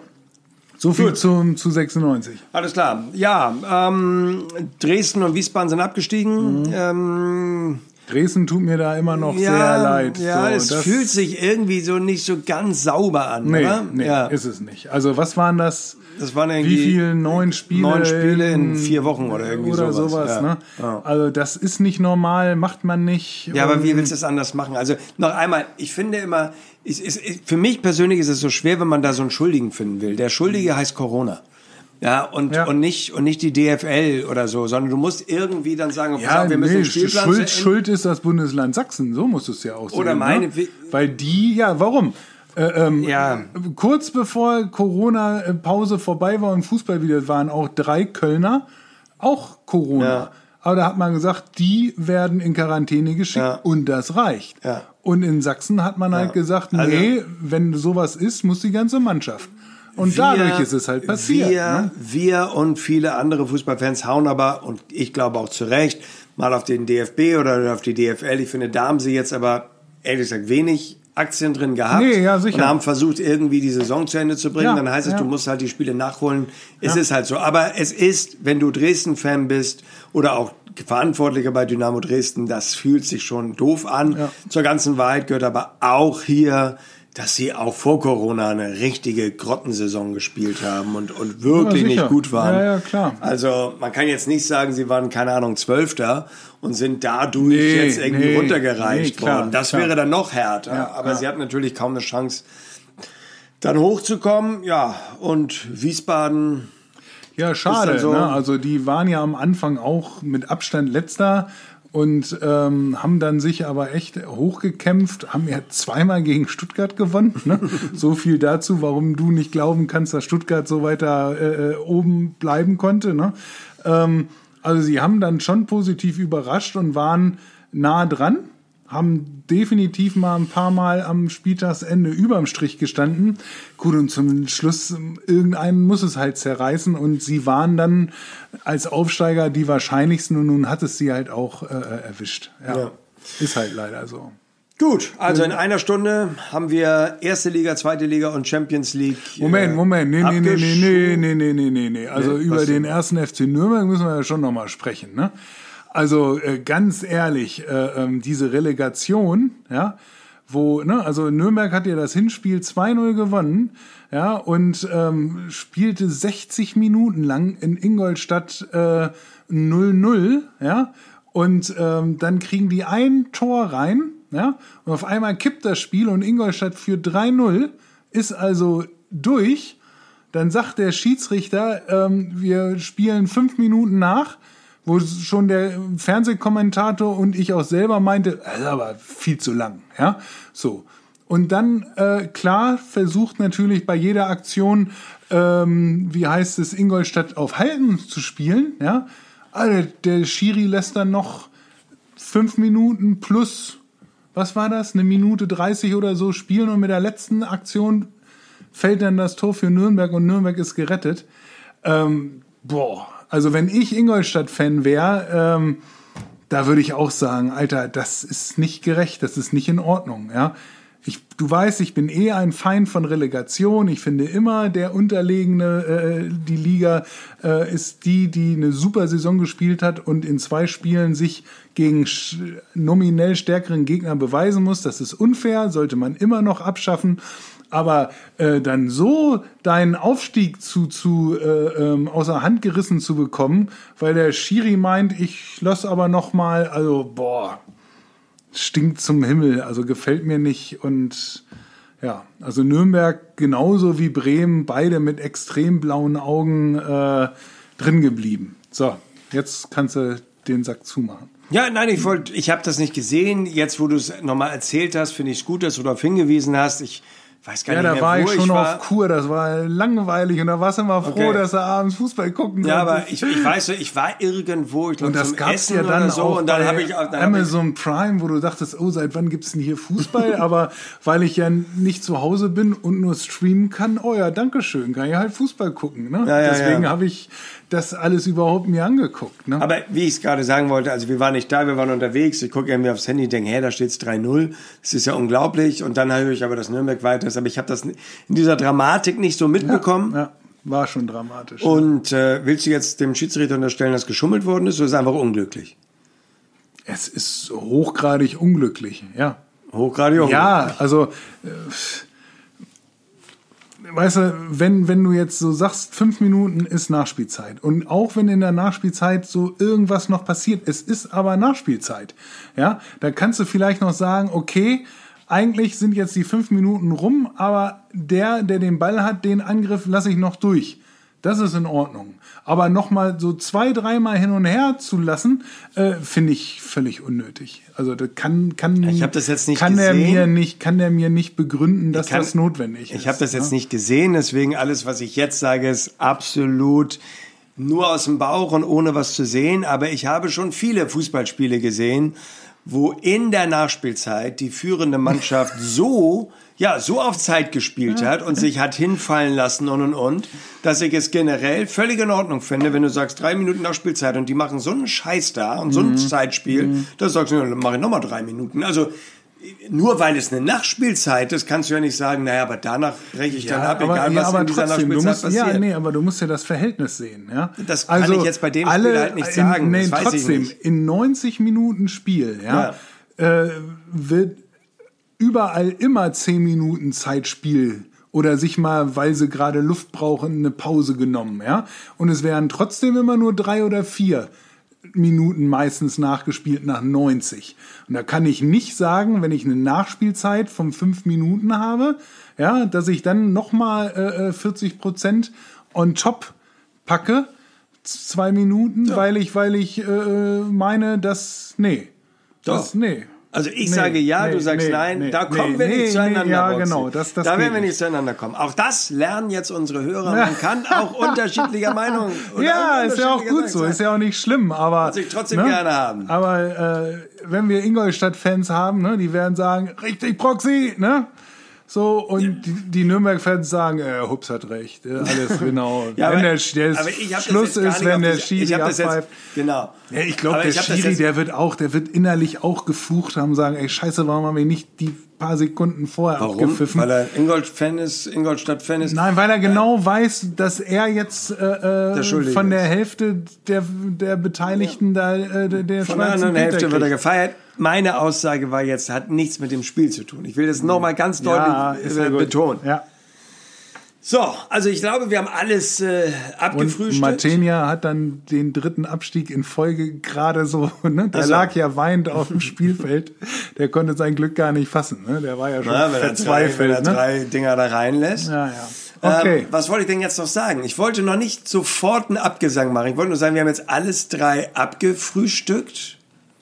so viel Gut. zu, zu sechsundneunzig. Alles klar. Ja, ähm, Dresden und Wiesbaden sind abgestiegen. Mhm. Ähm, Dresden tut mir da immer noch sehr leid. Ja, so, es das, fühlt sich irgendwie so nicht so ganz sauber an, Nee, oder? nee ja. ist es nicht. Also, was waren das? Das waren irgendwie Wie viele? Neun Spiele? neun Spiele in vier Wochen oder irgendwie oder sowas. sowas. Ja. Ne? Ja. Also, das ist nicht normal, macht man nicht. Ja, aber Und- wie willst du es anders machen? Also noch einmal, ich finde immer, ich, ich, ich, für mich persönlich ist es so schwer, wenn man da so einen Schuldigen finden will. Der Schuldige heißt Corona. Ja, und, Ja. und nicht, und nicht die D F L oder so, sondern du musst irgendwie dann sagen, okay, Ja, wir müssen nee, den Spielplan Schuld, zu Ende- Schuld ist das Bundesland Sachsen, so musst du es ja auch sehen. Oder meine- ne? Weil die, ja, warum? Äh, ähm, Ja. Kurz bevor Corona-Pause vorbei war und Fußball wieder, waren auch drei Kölner auch Corona. Ja. Aber da hat man gesagt, die werden in Quarantäne geschickt Ja. und das reicht. Ja. Und in Sachsen hat man halt gesagt, Also- nee, wenn sowas ist, muss die ganze Mannschaft. Und dadurch ist es halt passiert. Wir, ne? wir und viele andere Fußballfans hauen aber, und ich glaube auch zu Recht, mal auf den D F B oder auf die D F L. Ich finde, da haben sie jetzt aber, ehrlich gesagt, wenig Aktien drin gehabt. Nee, ja, sicher. Und haben versucht, irgendwie die Saison zu Ende zu bringen. Ja, Dann heißt es, ja. du musst halt die Spiele nachholen. Es Ja. ist halt so. Aber es ist, wenn du Dresden-Fan bist oder auch Verantwortlicher bei Dynamo Dresden, das fühlt sich schon doof an. Ja. Zur ganzen Wahrheit gehört aber auch hier, dass sie auch vor Corona eine richtige Grottensaison gespielt haben und, und wirklich Ja, sicher. nicht gut waren. Ja, ja, klar. Also man kann jetzt nicht sagen, sie waren, keine Ahnung, Zwölfter und sind dadurch Nee, jetzt irgendwie nee, runtergereicht nee, klar, worden. Das klar. wäre dann noch härter. Ja, aber ja. sie hatten natürlich kaum eine Chance, dann hochzukommen. Ja, und Wiesbaden... Ja, schade. Ist dann so- Ne? Also die waren ja am Anfang auch mit Abstand letzter und ähm, haben dann sich aber echt hochgekämpft, haben ja zweimal gegen Stuttgart gewonnen. Ne? So viel dazu, warum du nicht glauben kannst, dass Stuttgart so weiter äh, oben bleiben konnte. Ne? Ähm, also sie haben dann schon positiv überrascht und waren nah dran, haben definitiv mal ein paar Mal am Spieltagsende überm Strich gestanden. Gut, und zum Schluss, irgendeinen muss es halt zerreißen und sie waren dann als Aufsteiger die wahrscheinlichsten und nun hat es sie halt auch äh, erwischt. Ja, ja. Ist halt leider so. Gut, also in einer Stunde haben wir erste Liga, zweite Liga und Champions League. Moment, Moment, nee, nee, nee, nee, nee, nee, nee, nee, nee. Also nee, über den ersten F C Nürnberg müssen wir ja schon nochmal sprechen, ne? Also äh, ganz ehrlich, äh, ähm, diese Relegation, ja, wo, ne, also Nürnberg hat ja das Hinspiel zwei null gewonnen, ja, und ähm, spielte sechzig Minuten lang in Ingolstadt äh, null null, ja, und ähm, dann kriegen die ein Tor rein, ja, und auf einmal kippt das Spiel und Ingolstadt führt drei null, ist also durch. Dann sagt der Schiedsrichter, ähm, wir spielen fünf Minuten nach, wo schon der Fernsehkommentator und ich auch selber meinte, das ist aber viel zu lang, ja, so. Und dann, äh, klar, versucht natürlich bei jeder Aktion, ähm, wie heißt es, Ingolstadt auf Halten zu spielen, ja. Also der Schiri lässt dann noch fünf Minuten plus, was war das, eine Minute dreißig oder so spielen und mit der letzten Aktion fällt dann das Tor für Nürnberg und Nürnberg ist gerettet. Ähm, boah, also wenn ich Ingolstadt-Fan wäre, ähm, da würde ich auch sagen, Alter, das ist nicht gerecht, das ist nicht in Ordnung, ja. Ich, du weißt, ich bin eh ein Feind von Relegation. Ich finde immer, der Unterlegene, äh, die Liga, äh, ist die, die eine super Saison gespielt hat und in zwei Spielen sich gegen sch- nominell stärkeren Gegner beweisen muss. Das ist unfair, sollte man immer noch abschaffen. Aber äh, dann so deinen Aufstieg zu, zu äh, ähm, außer Hand gerissen zu bekommen, weil der Schiri meint, ich lass aber noch mal, also boah, stinkt zum Himmel, also gefällt mir nicht. Und ja, also Nürnberg genauso wie Bremen, beide mit extrem blauen Augen äh, drin geblieben. So, jetzt kannst du den Sack zumachen. Ja, nein, ich wollte, ich habe das nicht gesehen. Jetzt, wo du es nochmal erzählt hast, finde ich es gut, dass du darauf hingewiesen hast. Ich weiß gar ja, nicht da mehr, war wo ich schon ich war. auf Kur, das war langweilig und da warst du immer froh, Okay. dass du abends Fußball gucken Ja, konntest. aber ich, ich weiß, so, ich war irgendwo, ich glaube Und das zum gab's Essen ja dann oder so auch und dann bei habe ich dann hab Amazon Prime, wo du dachtest, oh, seit wann gibt's denn hier Fußball? Aber weil ich ja nicht zu Hause bin und nur streamen kann, oh ja, dankeschön, kann ich halt Fußball gucken. Ne? Ja, ja, Deswegen ja. habe ich das alles überhaupt mir angeguckt. Ne? Aber wie ich es gerade sagen wollte, also wir waren nicht da, wir waren unterwegs. Ich gucke irgendwie aufs Handy, denke, hey, da steht's drei null. Das ist ja unglaublich. Und dann höre ich aber, dass Nürnberg weiter ist. Aber ich habe das in dieser Dramatik nicht so mitbekommen. Ja, ja, war schon dramatisch. Und äh, willst du jetzt dem Schiedsrichter unterstellen, dass geschummelt worden ist, oder ist es einfach unglücklich? Es ist hochgradig unglücklich, ja. Hochgradig unglücklich. Ja, also äh, weißt du, wenn, wenn du jetzt so sagst, fünf Minuten ist Nachspielzeit und auch wenn in der Nachspielzeit so irgendwas noch passiert, es ist aber Nachspielzeit, ja, da kannst du vielleicht noch sagen, okay, eigentlich sind jetzt die fünf Minuten rum, aber der, der den Ball hat, den Angriff lasse ich noch durch. Das ist in Ordnung. Aber nochmal so zwei, dreimal hin und her zu lassen, äh, finde ich völlig unnötig. Also das kann, kann, ich hab das jetzt nicht kann er gesehen. mir nicht, kann der mir nicht begründen, dass kann, das notwendig ist. Ich habe das jetzt ne? nicht gesehen, deswegen alles, was ich jetzt sage, ist absolut nur aus dem Bauch und ohne was zu sehen. Aber ich habe schon viele Fußballspiele gesehen, wo in der Nachspielzeit die führende Mannschaft so, ja, so auf Zeit gespielt hat und sich hat hinfallen lassen und und und, dass ich es generell völlig in Ordnung finde, wenn du sagst, drei Minuten Nachspielzeit und die machen so einen Scheiß da und so ein Zeitspiel, mhm. da sagst du, dann mache ich nochmal drei Minuten. Also, nur weil es eine Nachspielzeit ist, kannst du ja nicht sagen, naja, aber danach breche ich ja, dann ab, aber, egal ja, was aber in dieser trotzdem, Nachspielzeit musst, passiert. Ja, nee, aber du musst ja das Verhältnis sehen. Ja? Das kann also ich jetzt bei dem alle, Spiel halt nicht sagen, in, nee, das weiß trotzdem, ich nicht. in neunzig Minuten Spiel ja, ja. Äh, wird überall immer zehn Minuten Zeitspiel oder sich mal, weil sie gerade Luft brauchen, eine Pause genommen. Ja? Und es wären trotzdem immer nur drei oder vier Minuten meistens nachgespielt nach neunzig. Und da kann ich nicht sagen, wenn ich eine Nachspielzeit von fünf Minuten habe, ja, dass ich dann nochmal äh, vierzig Prozent on top packe, zwei Minuten, ja. weil ich, weil ich äh, meine, dass, nee, Doch. das, nee. Also ich Nee, sage ja, nee, du sagst nee, nein. nee, da kommen nee, wir nee, nicht zueinander. nee, ja, Roxy. genau, das- das da geht werden wir nicht. nicht zueinander kommen. Auch das lernen jetzt unsere Hörer. Man kann auch unterschiedlicher Meinung. oder Ja, ist ja auch unterschiedlicher gut so, sein. ist ja auch nicht schlimm, aber... Was ich trotzdem gerne haben. Aber äh, wenn wir Ingolstadt-Fans haben, ne, die werden sagen, richtig Proxy, ne? So, und ja. die, die Nürnberg-Fans sagen, äh, Hups hat recht, äh, alles genau. ja, wenn aber, der, der aber ich hab Schluss das jetzt ist, gar wenn nicht der auf das- Schiri ich hab das jetzt- abpfeift. Genau. Ja, ich glaube, Aber der ich hab das Schiri, jetzt- der wird auch, der wird innerlich auch geflucht haben, sagen, ey, scheiße, warum haben wir nicht die paar Sekunden vorher Warum? abgepfiffen? Weil er Ingolstadt-Fan ist, Ingolstadt-Fan ist. Nein, weil er genau weiß, dass er jetzt äh, äh, Schuldige von der ist. Hälfte der, der Beteiligten da äh, der- der Von der schwarzen anderen Hälfte Peter wird er kriegt. gefeiert. Meine Aussage war jetzt, hat nichts mit dem Spiel zu tun. Ich will das nochmal ganz deutlich Ja, ist ja äh, gut. betonen. Ja. So, also ich glaube, wir haben alles äh, Und abgefrühstückt. Martenia hat dann den dritten Abstieg in Folge gerade so, ne? Der Also. lag ja weinend auf dem Spielfeld. Der konnte sein Glück gar nicht fassen, ne? Der war ja schon Na, wenn, er drei, wenn verzweifelt, er ne? drei Dinger da reinlässt. Ja, ja. Okay. Ähm, was wollte ich denn jetzt noch sagen? Ich wollte noch nicht sofort einen Abgesang machen. Ich wollte nur sagen, wir haben jetzt alles drei abgefrühstückt.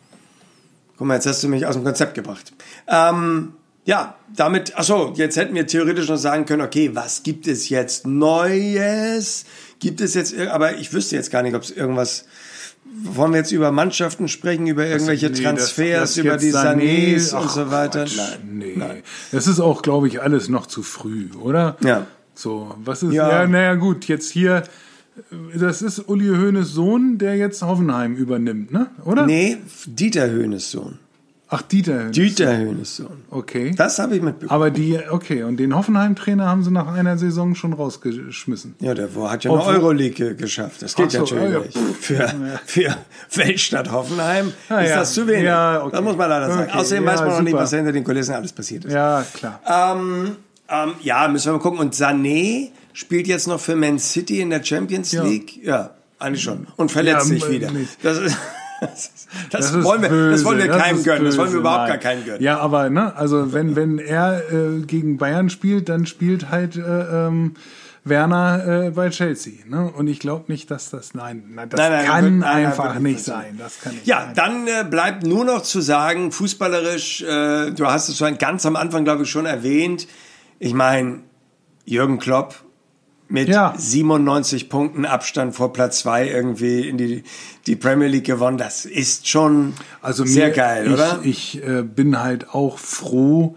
Guck mal, jetzt hast du mich aus dem Konzept gebracht. Ähm, ja, damit, ach so, jetzt hätten wir theoretisch noch sagen können, okay, was gibt es jetzt Neues? Gibt es jetzt, ir- aber ich wüsste jetzt gar nicht, ob es irgendwas, wollen wir jetzt über Mannschaften sprechen, über irgendwelche Nee, Transfers, das- das über jetzt die Sané, Sanés und ach so weiter? Quatsch, Nein. Nee. Das ist auch, glaube ich, alles noch zu früh, oder? Ja. So, was ist, Ja. ja, naja, gut, jetzt hier, das ist Uli Hoeneß Sohn, der jetzt Hoffenheim übernimmt, ne? Oder? Nee, Dieter Höhnes Sohn. Ach, Dieter Hoeneß. Dieter Höhnes Sohn. Okay. Das habe ich mitbekommen. Aber die, okay, und den Hoffenheim-Trainer haben sie nach einer Saison schon rausgeschmissen. Ja, der war- hat ja eine Obwohl- Euroleague geschafft. Das geht Ach so, natürlich ja. nicht. Für, für Weltstadt Hoffenheim Ah, ist ja. das zu wenig. Ja, okay. Das muss man leider sagen. Okay, Außerdem ja, weiß man noch nicht, super. was hinter den Kulissen alles passiert ist. Ja, klar. Ähm, ähm, ja, müssen wir mal gucken. Und Sané spielt jetzt noch für Man City in der Champions Ja. League? Ja, eigentlich schon. Und verletzt Ja, sich m- wieder. nicht. Das ist... Das, ist- das, Das ist wollen wir, das böse, wollen wir keinem ist gönnen. Das wollen böse, wir überhaupt nein. gar keinem gönnen. Ja, aber ne, also wenn wenn er äh, gegen Bayern spielt, dann spielt halt äh, ähm, Werner äh, bei Chelsea. Ne? Und ich glaube nicht, dass das nein, nein das Nein, nein, kann wird- nein, nein, einfach wird nicht nicht sein. Das kann nicht Ja, sein. dann äh, bleibt nur noch zu sagen, fußballerisch, äh, du hast es schon ganz am Anfang, glaube ich, schon erwähnt. Ich meine, Jürgen Klopp mit Ja. siebenundneunzig Punkten Abstand vor Platz zwei irgendwie in die, die Premier League gewonnen. Das ist schon Also sehr mir, geil, ich, oder? Ich äh, bin halt auch froh,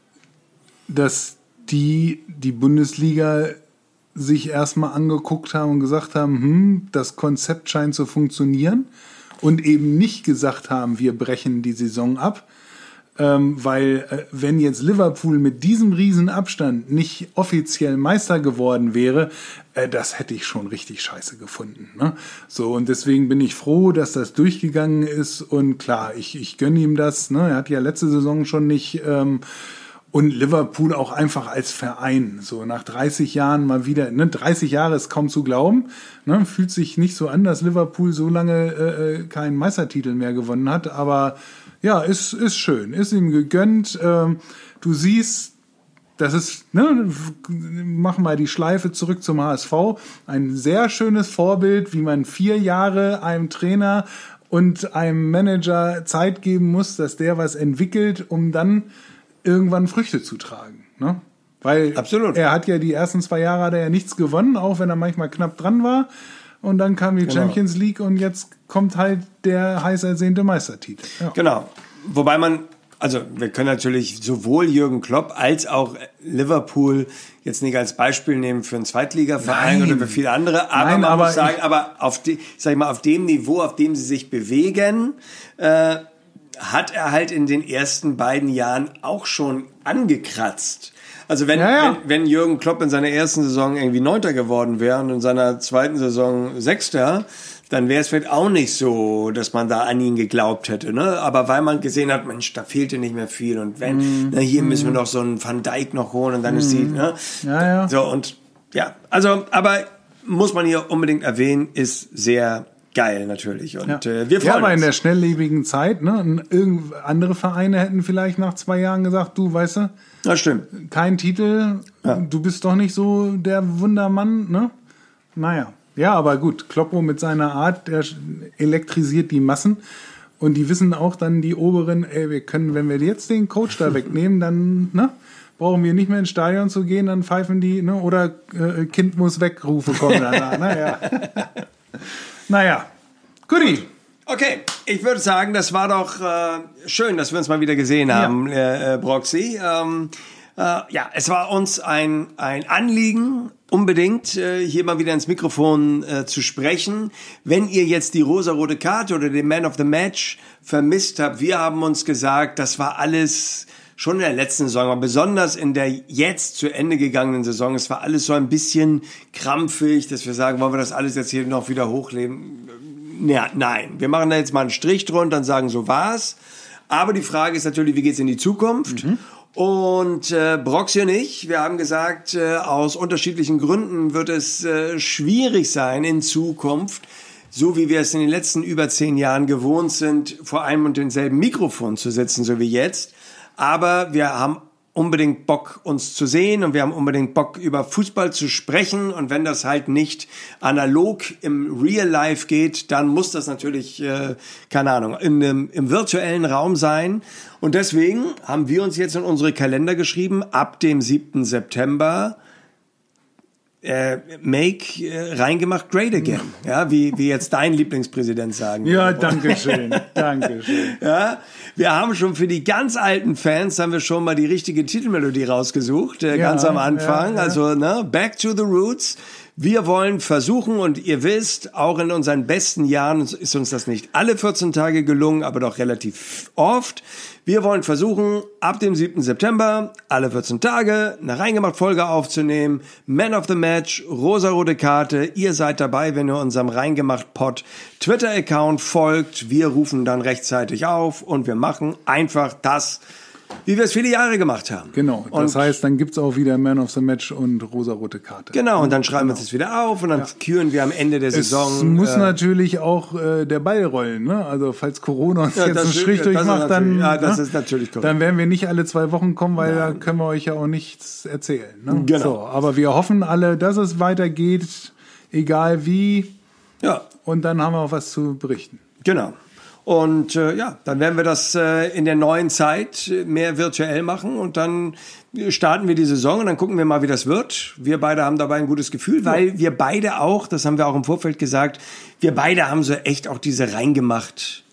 dass die die Bundesliga sich erstmal angeguckt haben und gesagt haben, hm, das Konzept scheint zu funktionieren und eben nicht gesagt haben, wir brechen die Saison ab. Ähm, weil äh, wenn jetzt Liverpool mit diesem riesen Abstand nicht offiziell Meister geworden wäre, äh, das hätte ich schon richtig scheiße gefunden. Ne? So, und deswegen bin ich froh, dass das durchgegangen ist. Und klar, ich, ich gönne ihm das. Ne? Er hat ja letzte Saison schon nicht... Ähm, und Liverpool auch einfach als Verein, so nach dreißig Jahren mal wieder, ne, dreißig Jahre ist kaum zu glauben, ne, fühlt sich nicht so an, dass Liverpool so lange äh, keinen Meistertitel mehr gewonnen hat, aber ja, ist, ist schön, ist ihm gegönnt. Ähm, du siehst, das ist, ne, machen wir die Schleife zurück zum H S V, ein sehr schönes Vorbild, wie man vier Jahre einem Trainer und einem Manager Zeit geben muss, dass der was entwickelt, um dann irgendwann Früchte zu tragen. Ne? Weil Absolut. er hat ja die ersten zwei Jahre hat er ja nichts gewonnen, auch wenn er manchmal knapp dran war. Und dann kam die Genau. Champions League und jetzt kommt halt der heiß ersehnte Meistertitel. Ja. Genau. Wobei man, also wir können natürlich sowohl Jürgen Klopp als auch Liverpool jetzt nicht als Beispiel nehmen für einen Zweitligaverein Nein. oder für viele andere, aber Nein, man aber muss sagen, ich- aber auf, die, sag ich mal, auf dem Niveau, auf dem sie sich bewegen, äh, hat er halt in den ersten beiden Jahren auch schon angekratzt. Also wenn, Ja, ja. wenn, wenn Jürgen Klopp in seiner ersten Saison irgendwie Neunter geworden wäre und in seiner zweiten Saison Sechster, dann wäre es vielleicht auch nicht so, dass man da an ihn geglaubt hätte. Ne? Aber weil man gesehen hat, Mensch, da fehlte nicht mehr viel. Und wenn, Mhm. na, hier müssen wir noch so einen Van Dijk noch holen und dann ist die, ne? Ja, ja. So, und ja, also, aber muss man hier unbedingt erwähnen, ist sehr geil natürlich. Und Ja. äh, wir ja, freuen aber in der uns. schnelllebigen Zeit, ne, irgend- andere Vereine hätten vielleicht nach zwei Jahren gesagt, du, weißt du, Das stimmt. kein Titel, Ja. du bist doch nicht so der Wundermann, ne? Naja. Ja, aber gut, Kloppo mit seiner Art, der elektrisiert die Massen. Und die wissen auch dann, die Oberen, ey, wir können, wenn wir jetzt den Coach da wegnehmen, dann, ne, brauchen wir nicht mehr ins Stadion zu gehen, dann pfeifen die, ne, oder äh, Kind muss weg, Rufe kommen danach. Naja. Naja. Guti. Okay, ich würde sagen, das war doch äh, schön, dass wir uns mal wieder gesehen haben, ja. äh, Broxy. Ähm, äh, ja, es war uns ein, ein Anliegen, unbedingt äh, hier mal wieder ins Mikrofon äh, zu sprechen. Wenn ihr jetzt die rosarote Karte oder den Man of the Match vermisst habt, wir haben uns gesagt, das war alles schon in der letzten Saison, aber besonders in der jetzt zu Ende gegangenen Saison, es war alles so ein bisschen krampfig, dass wir sagen, wollen wir das alles jetzt hier noch wieder hochleben? Ja, nein, wir machen da jetzt mal einen Strich drunter und sagen, so war's. Aber die Frage ist natürlich, wie geht's in die Zukunft? Mhm. Und äh, Broxy und ich, wir haben gesagt, äh, aus unterschiedlichen Gründen wird es äh, schwierig sein in Zukunft, so wie wir es in den letzten über zehn Jahren gewohnt sind, vor einem und denselben Mikrofon zu sitzen, so wie jetzt. Aber wir haben unbedingt Bock, uns zu sehen und wir haben unbedingt Bock, über Fußball zu sprechen. Und wenn das halt nicht analog im Real Life geht, dann muss das natürlich, äh, keine Ahnung, in dem, im virtuellen Raum sein. Und deswegen haben wir uns jetzt in unsere Kalender geschrieben, ab dem siebten September äh, make äh, reingemacht great again. Ja, wie, wie jetzt dein Lieblingspräsident sagen Ja, würde. danke schön. danke schön. Ja, wir haben schon für die ganz alten Fans haben wir schon mal die richtige Titelmelodie rausgesucht, äh, Ja, ganz am Anfang. ja, ja. Also, ne, Back to the Roots. Wir wollen versuchen, und ihr wisst, auch in unseren besten Jahren ist uns das nicht alle vierzehn Tage gelungen, aber doch relativ oft. Wir wollen versuchen, ab dem siebten September alle vierzehn Tage eine Reingemacht-Folge aufzunehmen. Man of the Match, rosarote Karte. Ihr seid dabei, wenn ihr unserem Reingemacht-Pod Twitter-Account folgt. Wir rufen dann rechtzeitig auf und wir machen einfach das, wie wir es viele Jahre gemacht haben. Genau, das und heißt, dann gibt's auch wieder Man of the Match und rosarote Karte. Genau, und dann schreiben genau. wir es wieder auf und dann ja. küren wir am Ende der Saison. Es muss äh, natürlich auch äh, der Ball rollen, ne? Also falls Corona uns ja, jetzt einen Strich das durchmacht, dann, ja, das ne? ist natürlich korrekt. Dann werden wir nicht alle zwei Wochen kommen, weil ja. da können wir euch ja auch nichts erzählen. Ne? Genau. So, aber wir hoffen alle, dass es weitergeht, egal wie. Ja. Und dann haben wir auch was zu berichten. Genau. Und äh, ja, dann werden wir das äh, in der neuen Zeit mehr virtuell machen und dann starten wir die Saison und dann gucken wir mal, wie das wird. Wir beide haben dabei ein gutes Gefühl, weil ja. wir beide auch, das haben wir auch im Vorfeld gesagt, wir beide haben so echt auch diese reingemacht,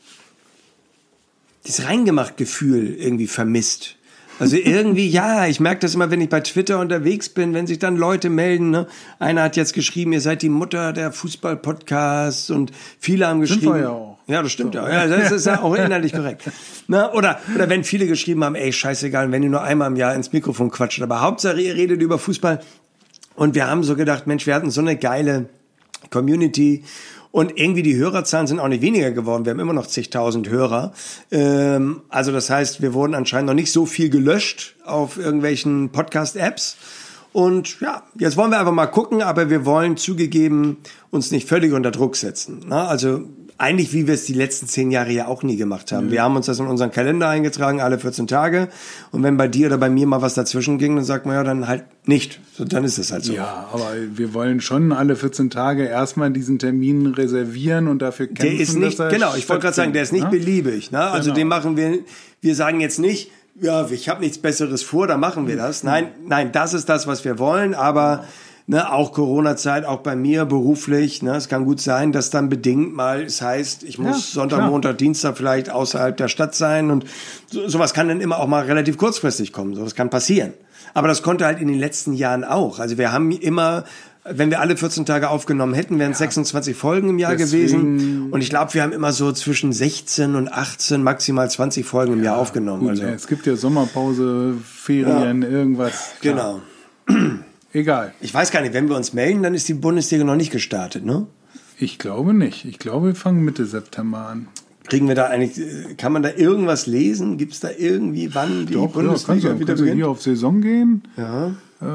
dieses reingemacht Gefühl irgendwie vermisst. Also irgendwie, ja, ich merke das immer, wenn ich bei Twitter unterwegs bin, wenn sich dann Leute melden. Ne? Einer hat jetzt geschrieben, ihr seid die Mutter der Fußball-Podcasts und viele haben geschrieben. Sind wir ja auch. Ja, das stimmt ja. ja. Das ist ja auch inhaltlich korrekt. Na, oder, oder wenn viele geschrieben haben, ey, scheißegal, wenn ihr nur einmal im Jahr ins Mikrofon quatscht, aber Hauptsache ihr redet über Fußball. Und wir haben so gedacht, Mensch, wir hatten so eine geile Community. Und irgendwie die Hörerzahlen sind auch nicht weniger geworden. Wir haben immer noch zigtausend Hörer. Ähm, also das heißt, wir wurden anscheinend noch nicht so viel gelöscht auf irgendwelchen Podcast-Apps. Und ja, jetzt wollen wir einfach mal gucken, aber wir wollen zugegeben uns nicht völlig unter Druck setzen. Ne? Also eigentlich, wie wir es die letzten zehn Jahre ja auch nie gemacht haben. Mhm. Wir haben uns das in unseren Kalender eingetragen, alle vierzehn Tage. Und wenn bei dir oder bei mir mal was dazwischen ging, dann sagt man ja dann halt nicht. So, dann ist es halt so. Ja, aber wir wollen schon alle vierzehn Tage erstmal diesen Termin reservieren und dafür kämpfen. Der ist nicht, genau, ich wollte gerade sagen, der ist nicht ne? beliebig. Ne? Also genau. Den machen wir, wir sagen jetzt nicht, ja, ich habe nichts Besseres vor, da machen wir das. Nein, nein, das ist das, was wir wollen, aber ne, auch Corona-Zeit, auch bei mir beruflich, ne, es kann gut sein, dass dann bedingt mal es heißt, ich muss ja, Sonntag, klar. Montag, Dienstag vielleicht außerhalb der Stadt sein und so, sowas kann dann immer auch mal relativ kurzfristig kommen, sowas kann passieren. Aber das konnte halt in den letzten Jahren auch. Also wir haben immer, wenn wir alle vierzehn Tage aufgenommen hätten, wären es ja. sechsundzwanzig Folgen im Jahr Deswegen. gewesen. Und ich glaube, wir haben immer so zwischen sechzehn und achtzehn, maximal zwanzig Folgen im ja, Jahr aufgenommen. Gut, also. Es gibt ja Sommerpause, Ferien, ja. irgendwas. Klar. Genau. Egal. Ich weiß gar nicht, wenn wir uns melden, dann ist die Bundesliga noch nicht gestartet, ne? Ich glaube nicht. Ich glaube, wir fangen Mitte September an. Kriegen wir da eigentlich, kann man da irgendwas lesen? Gibt es da irgendwie, wann die Doch, Bundesliga ja, kannst du, wieder kannst du hier auf Saison gehen? Ja.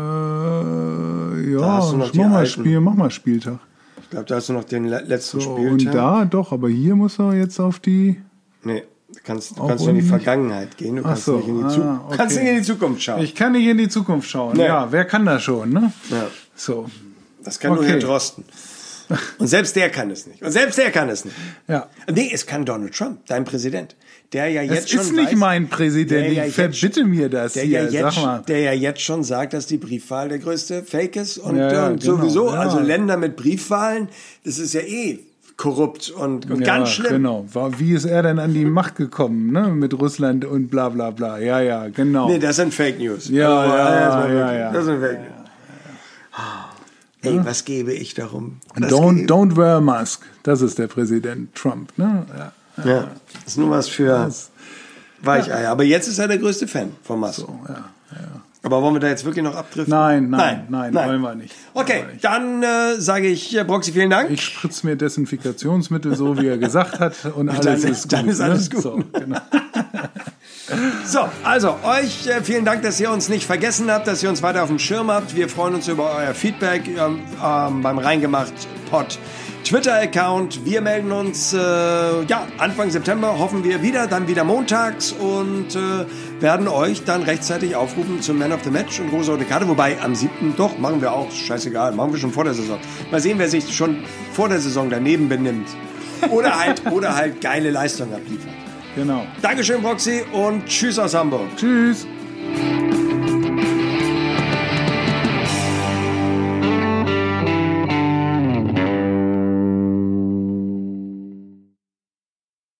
Äh, ja, mach mal, Spiel, mach mal Spieltag. Ich glaube, da hast du noch den letzten so, Spieltag. Und da, doch, aber hier muss er jetzt auf die... Nee, du kannst, du kannst nur in die Vergangenheit gehen, du kannst, so, nicht in die Zu- ah, okay. kannst nicht in die Zukunft schauen. Ich kann nicht in die Zukunft schauen, nee. Ja, wer kann das schon, ne? Ja. So. Das kann okay. nur Herr Drosten. Und selbst der kann es nicht. Und selbst der kann es nicht. Ja. Nee, es kann Donald Trump, dein Präsident. Der ja jetzt Das schon ist nicht weiß, mein Präsident. ja Ich verbitte mir das der hier. ja jetzt, Sag mal. Der ja jetzt schon sagt, dass die Briefwahl der größte Fake ist. Und, Ja, ja, und genau, sowieso, ja. also Länder mit Briefwahlen, das ist ja eh korrupt und, und Ja, ganz schlimm. Genau. Wie ist er denn an die Macht gekommen, ne? Mit Russland und bla bla bla. Ja, ja, genau. Nee, das sind Fake News. Ja, Also, ja, das, ja, ja. das sind Fake News. Ey, was gebe ich darum? Was Don't, gebe- don't wear a mask. Das ist der Präsident Trump, ne? Ja. Ja, das ist nur was für Weicheier. Aber jetzt ist er der größte Fan von Musk. So, ja, ja. Aber wollen wir da jetzt wirklich noch abdriften? Nein, nein, nein, wollen wir nicht. Okay, Wollen wir nicht. dann äh, sage ich, äh, Broxy, vielen Dank. Ich spritze mir Desinfektionsmittel, so wie er gesagt hat, und alles Dann- ist gut. dann ist alles ne? gut. So, genau. So, also euch äh, vielen Dank, dass ihr uns nicht vergessen habt, dass ihr uns weiter auf dem Schirm habt. Wir freuen uns über euer Feedback ähm, ähm, beim Reingemacht Pod Twitter-Account. Wir melden uns äh, ja, Anfang September, hoffen wir wieder, dann wieder montags und äh, werden euch dann rechtzeitig aufrufen zum Man of the Match und rosa-rote Karte. Wobei am siebten doch, machen wir auch, scheißegal, machen wir schon vor der Saison. Mal sehen, wer sich schon vor der Saison daneben benimmt. Oder halt, oder halt geile Leistung abliefert. Genau. Dankeschön, Broxy, und tschüss aus Hamburg. Tschüss.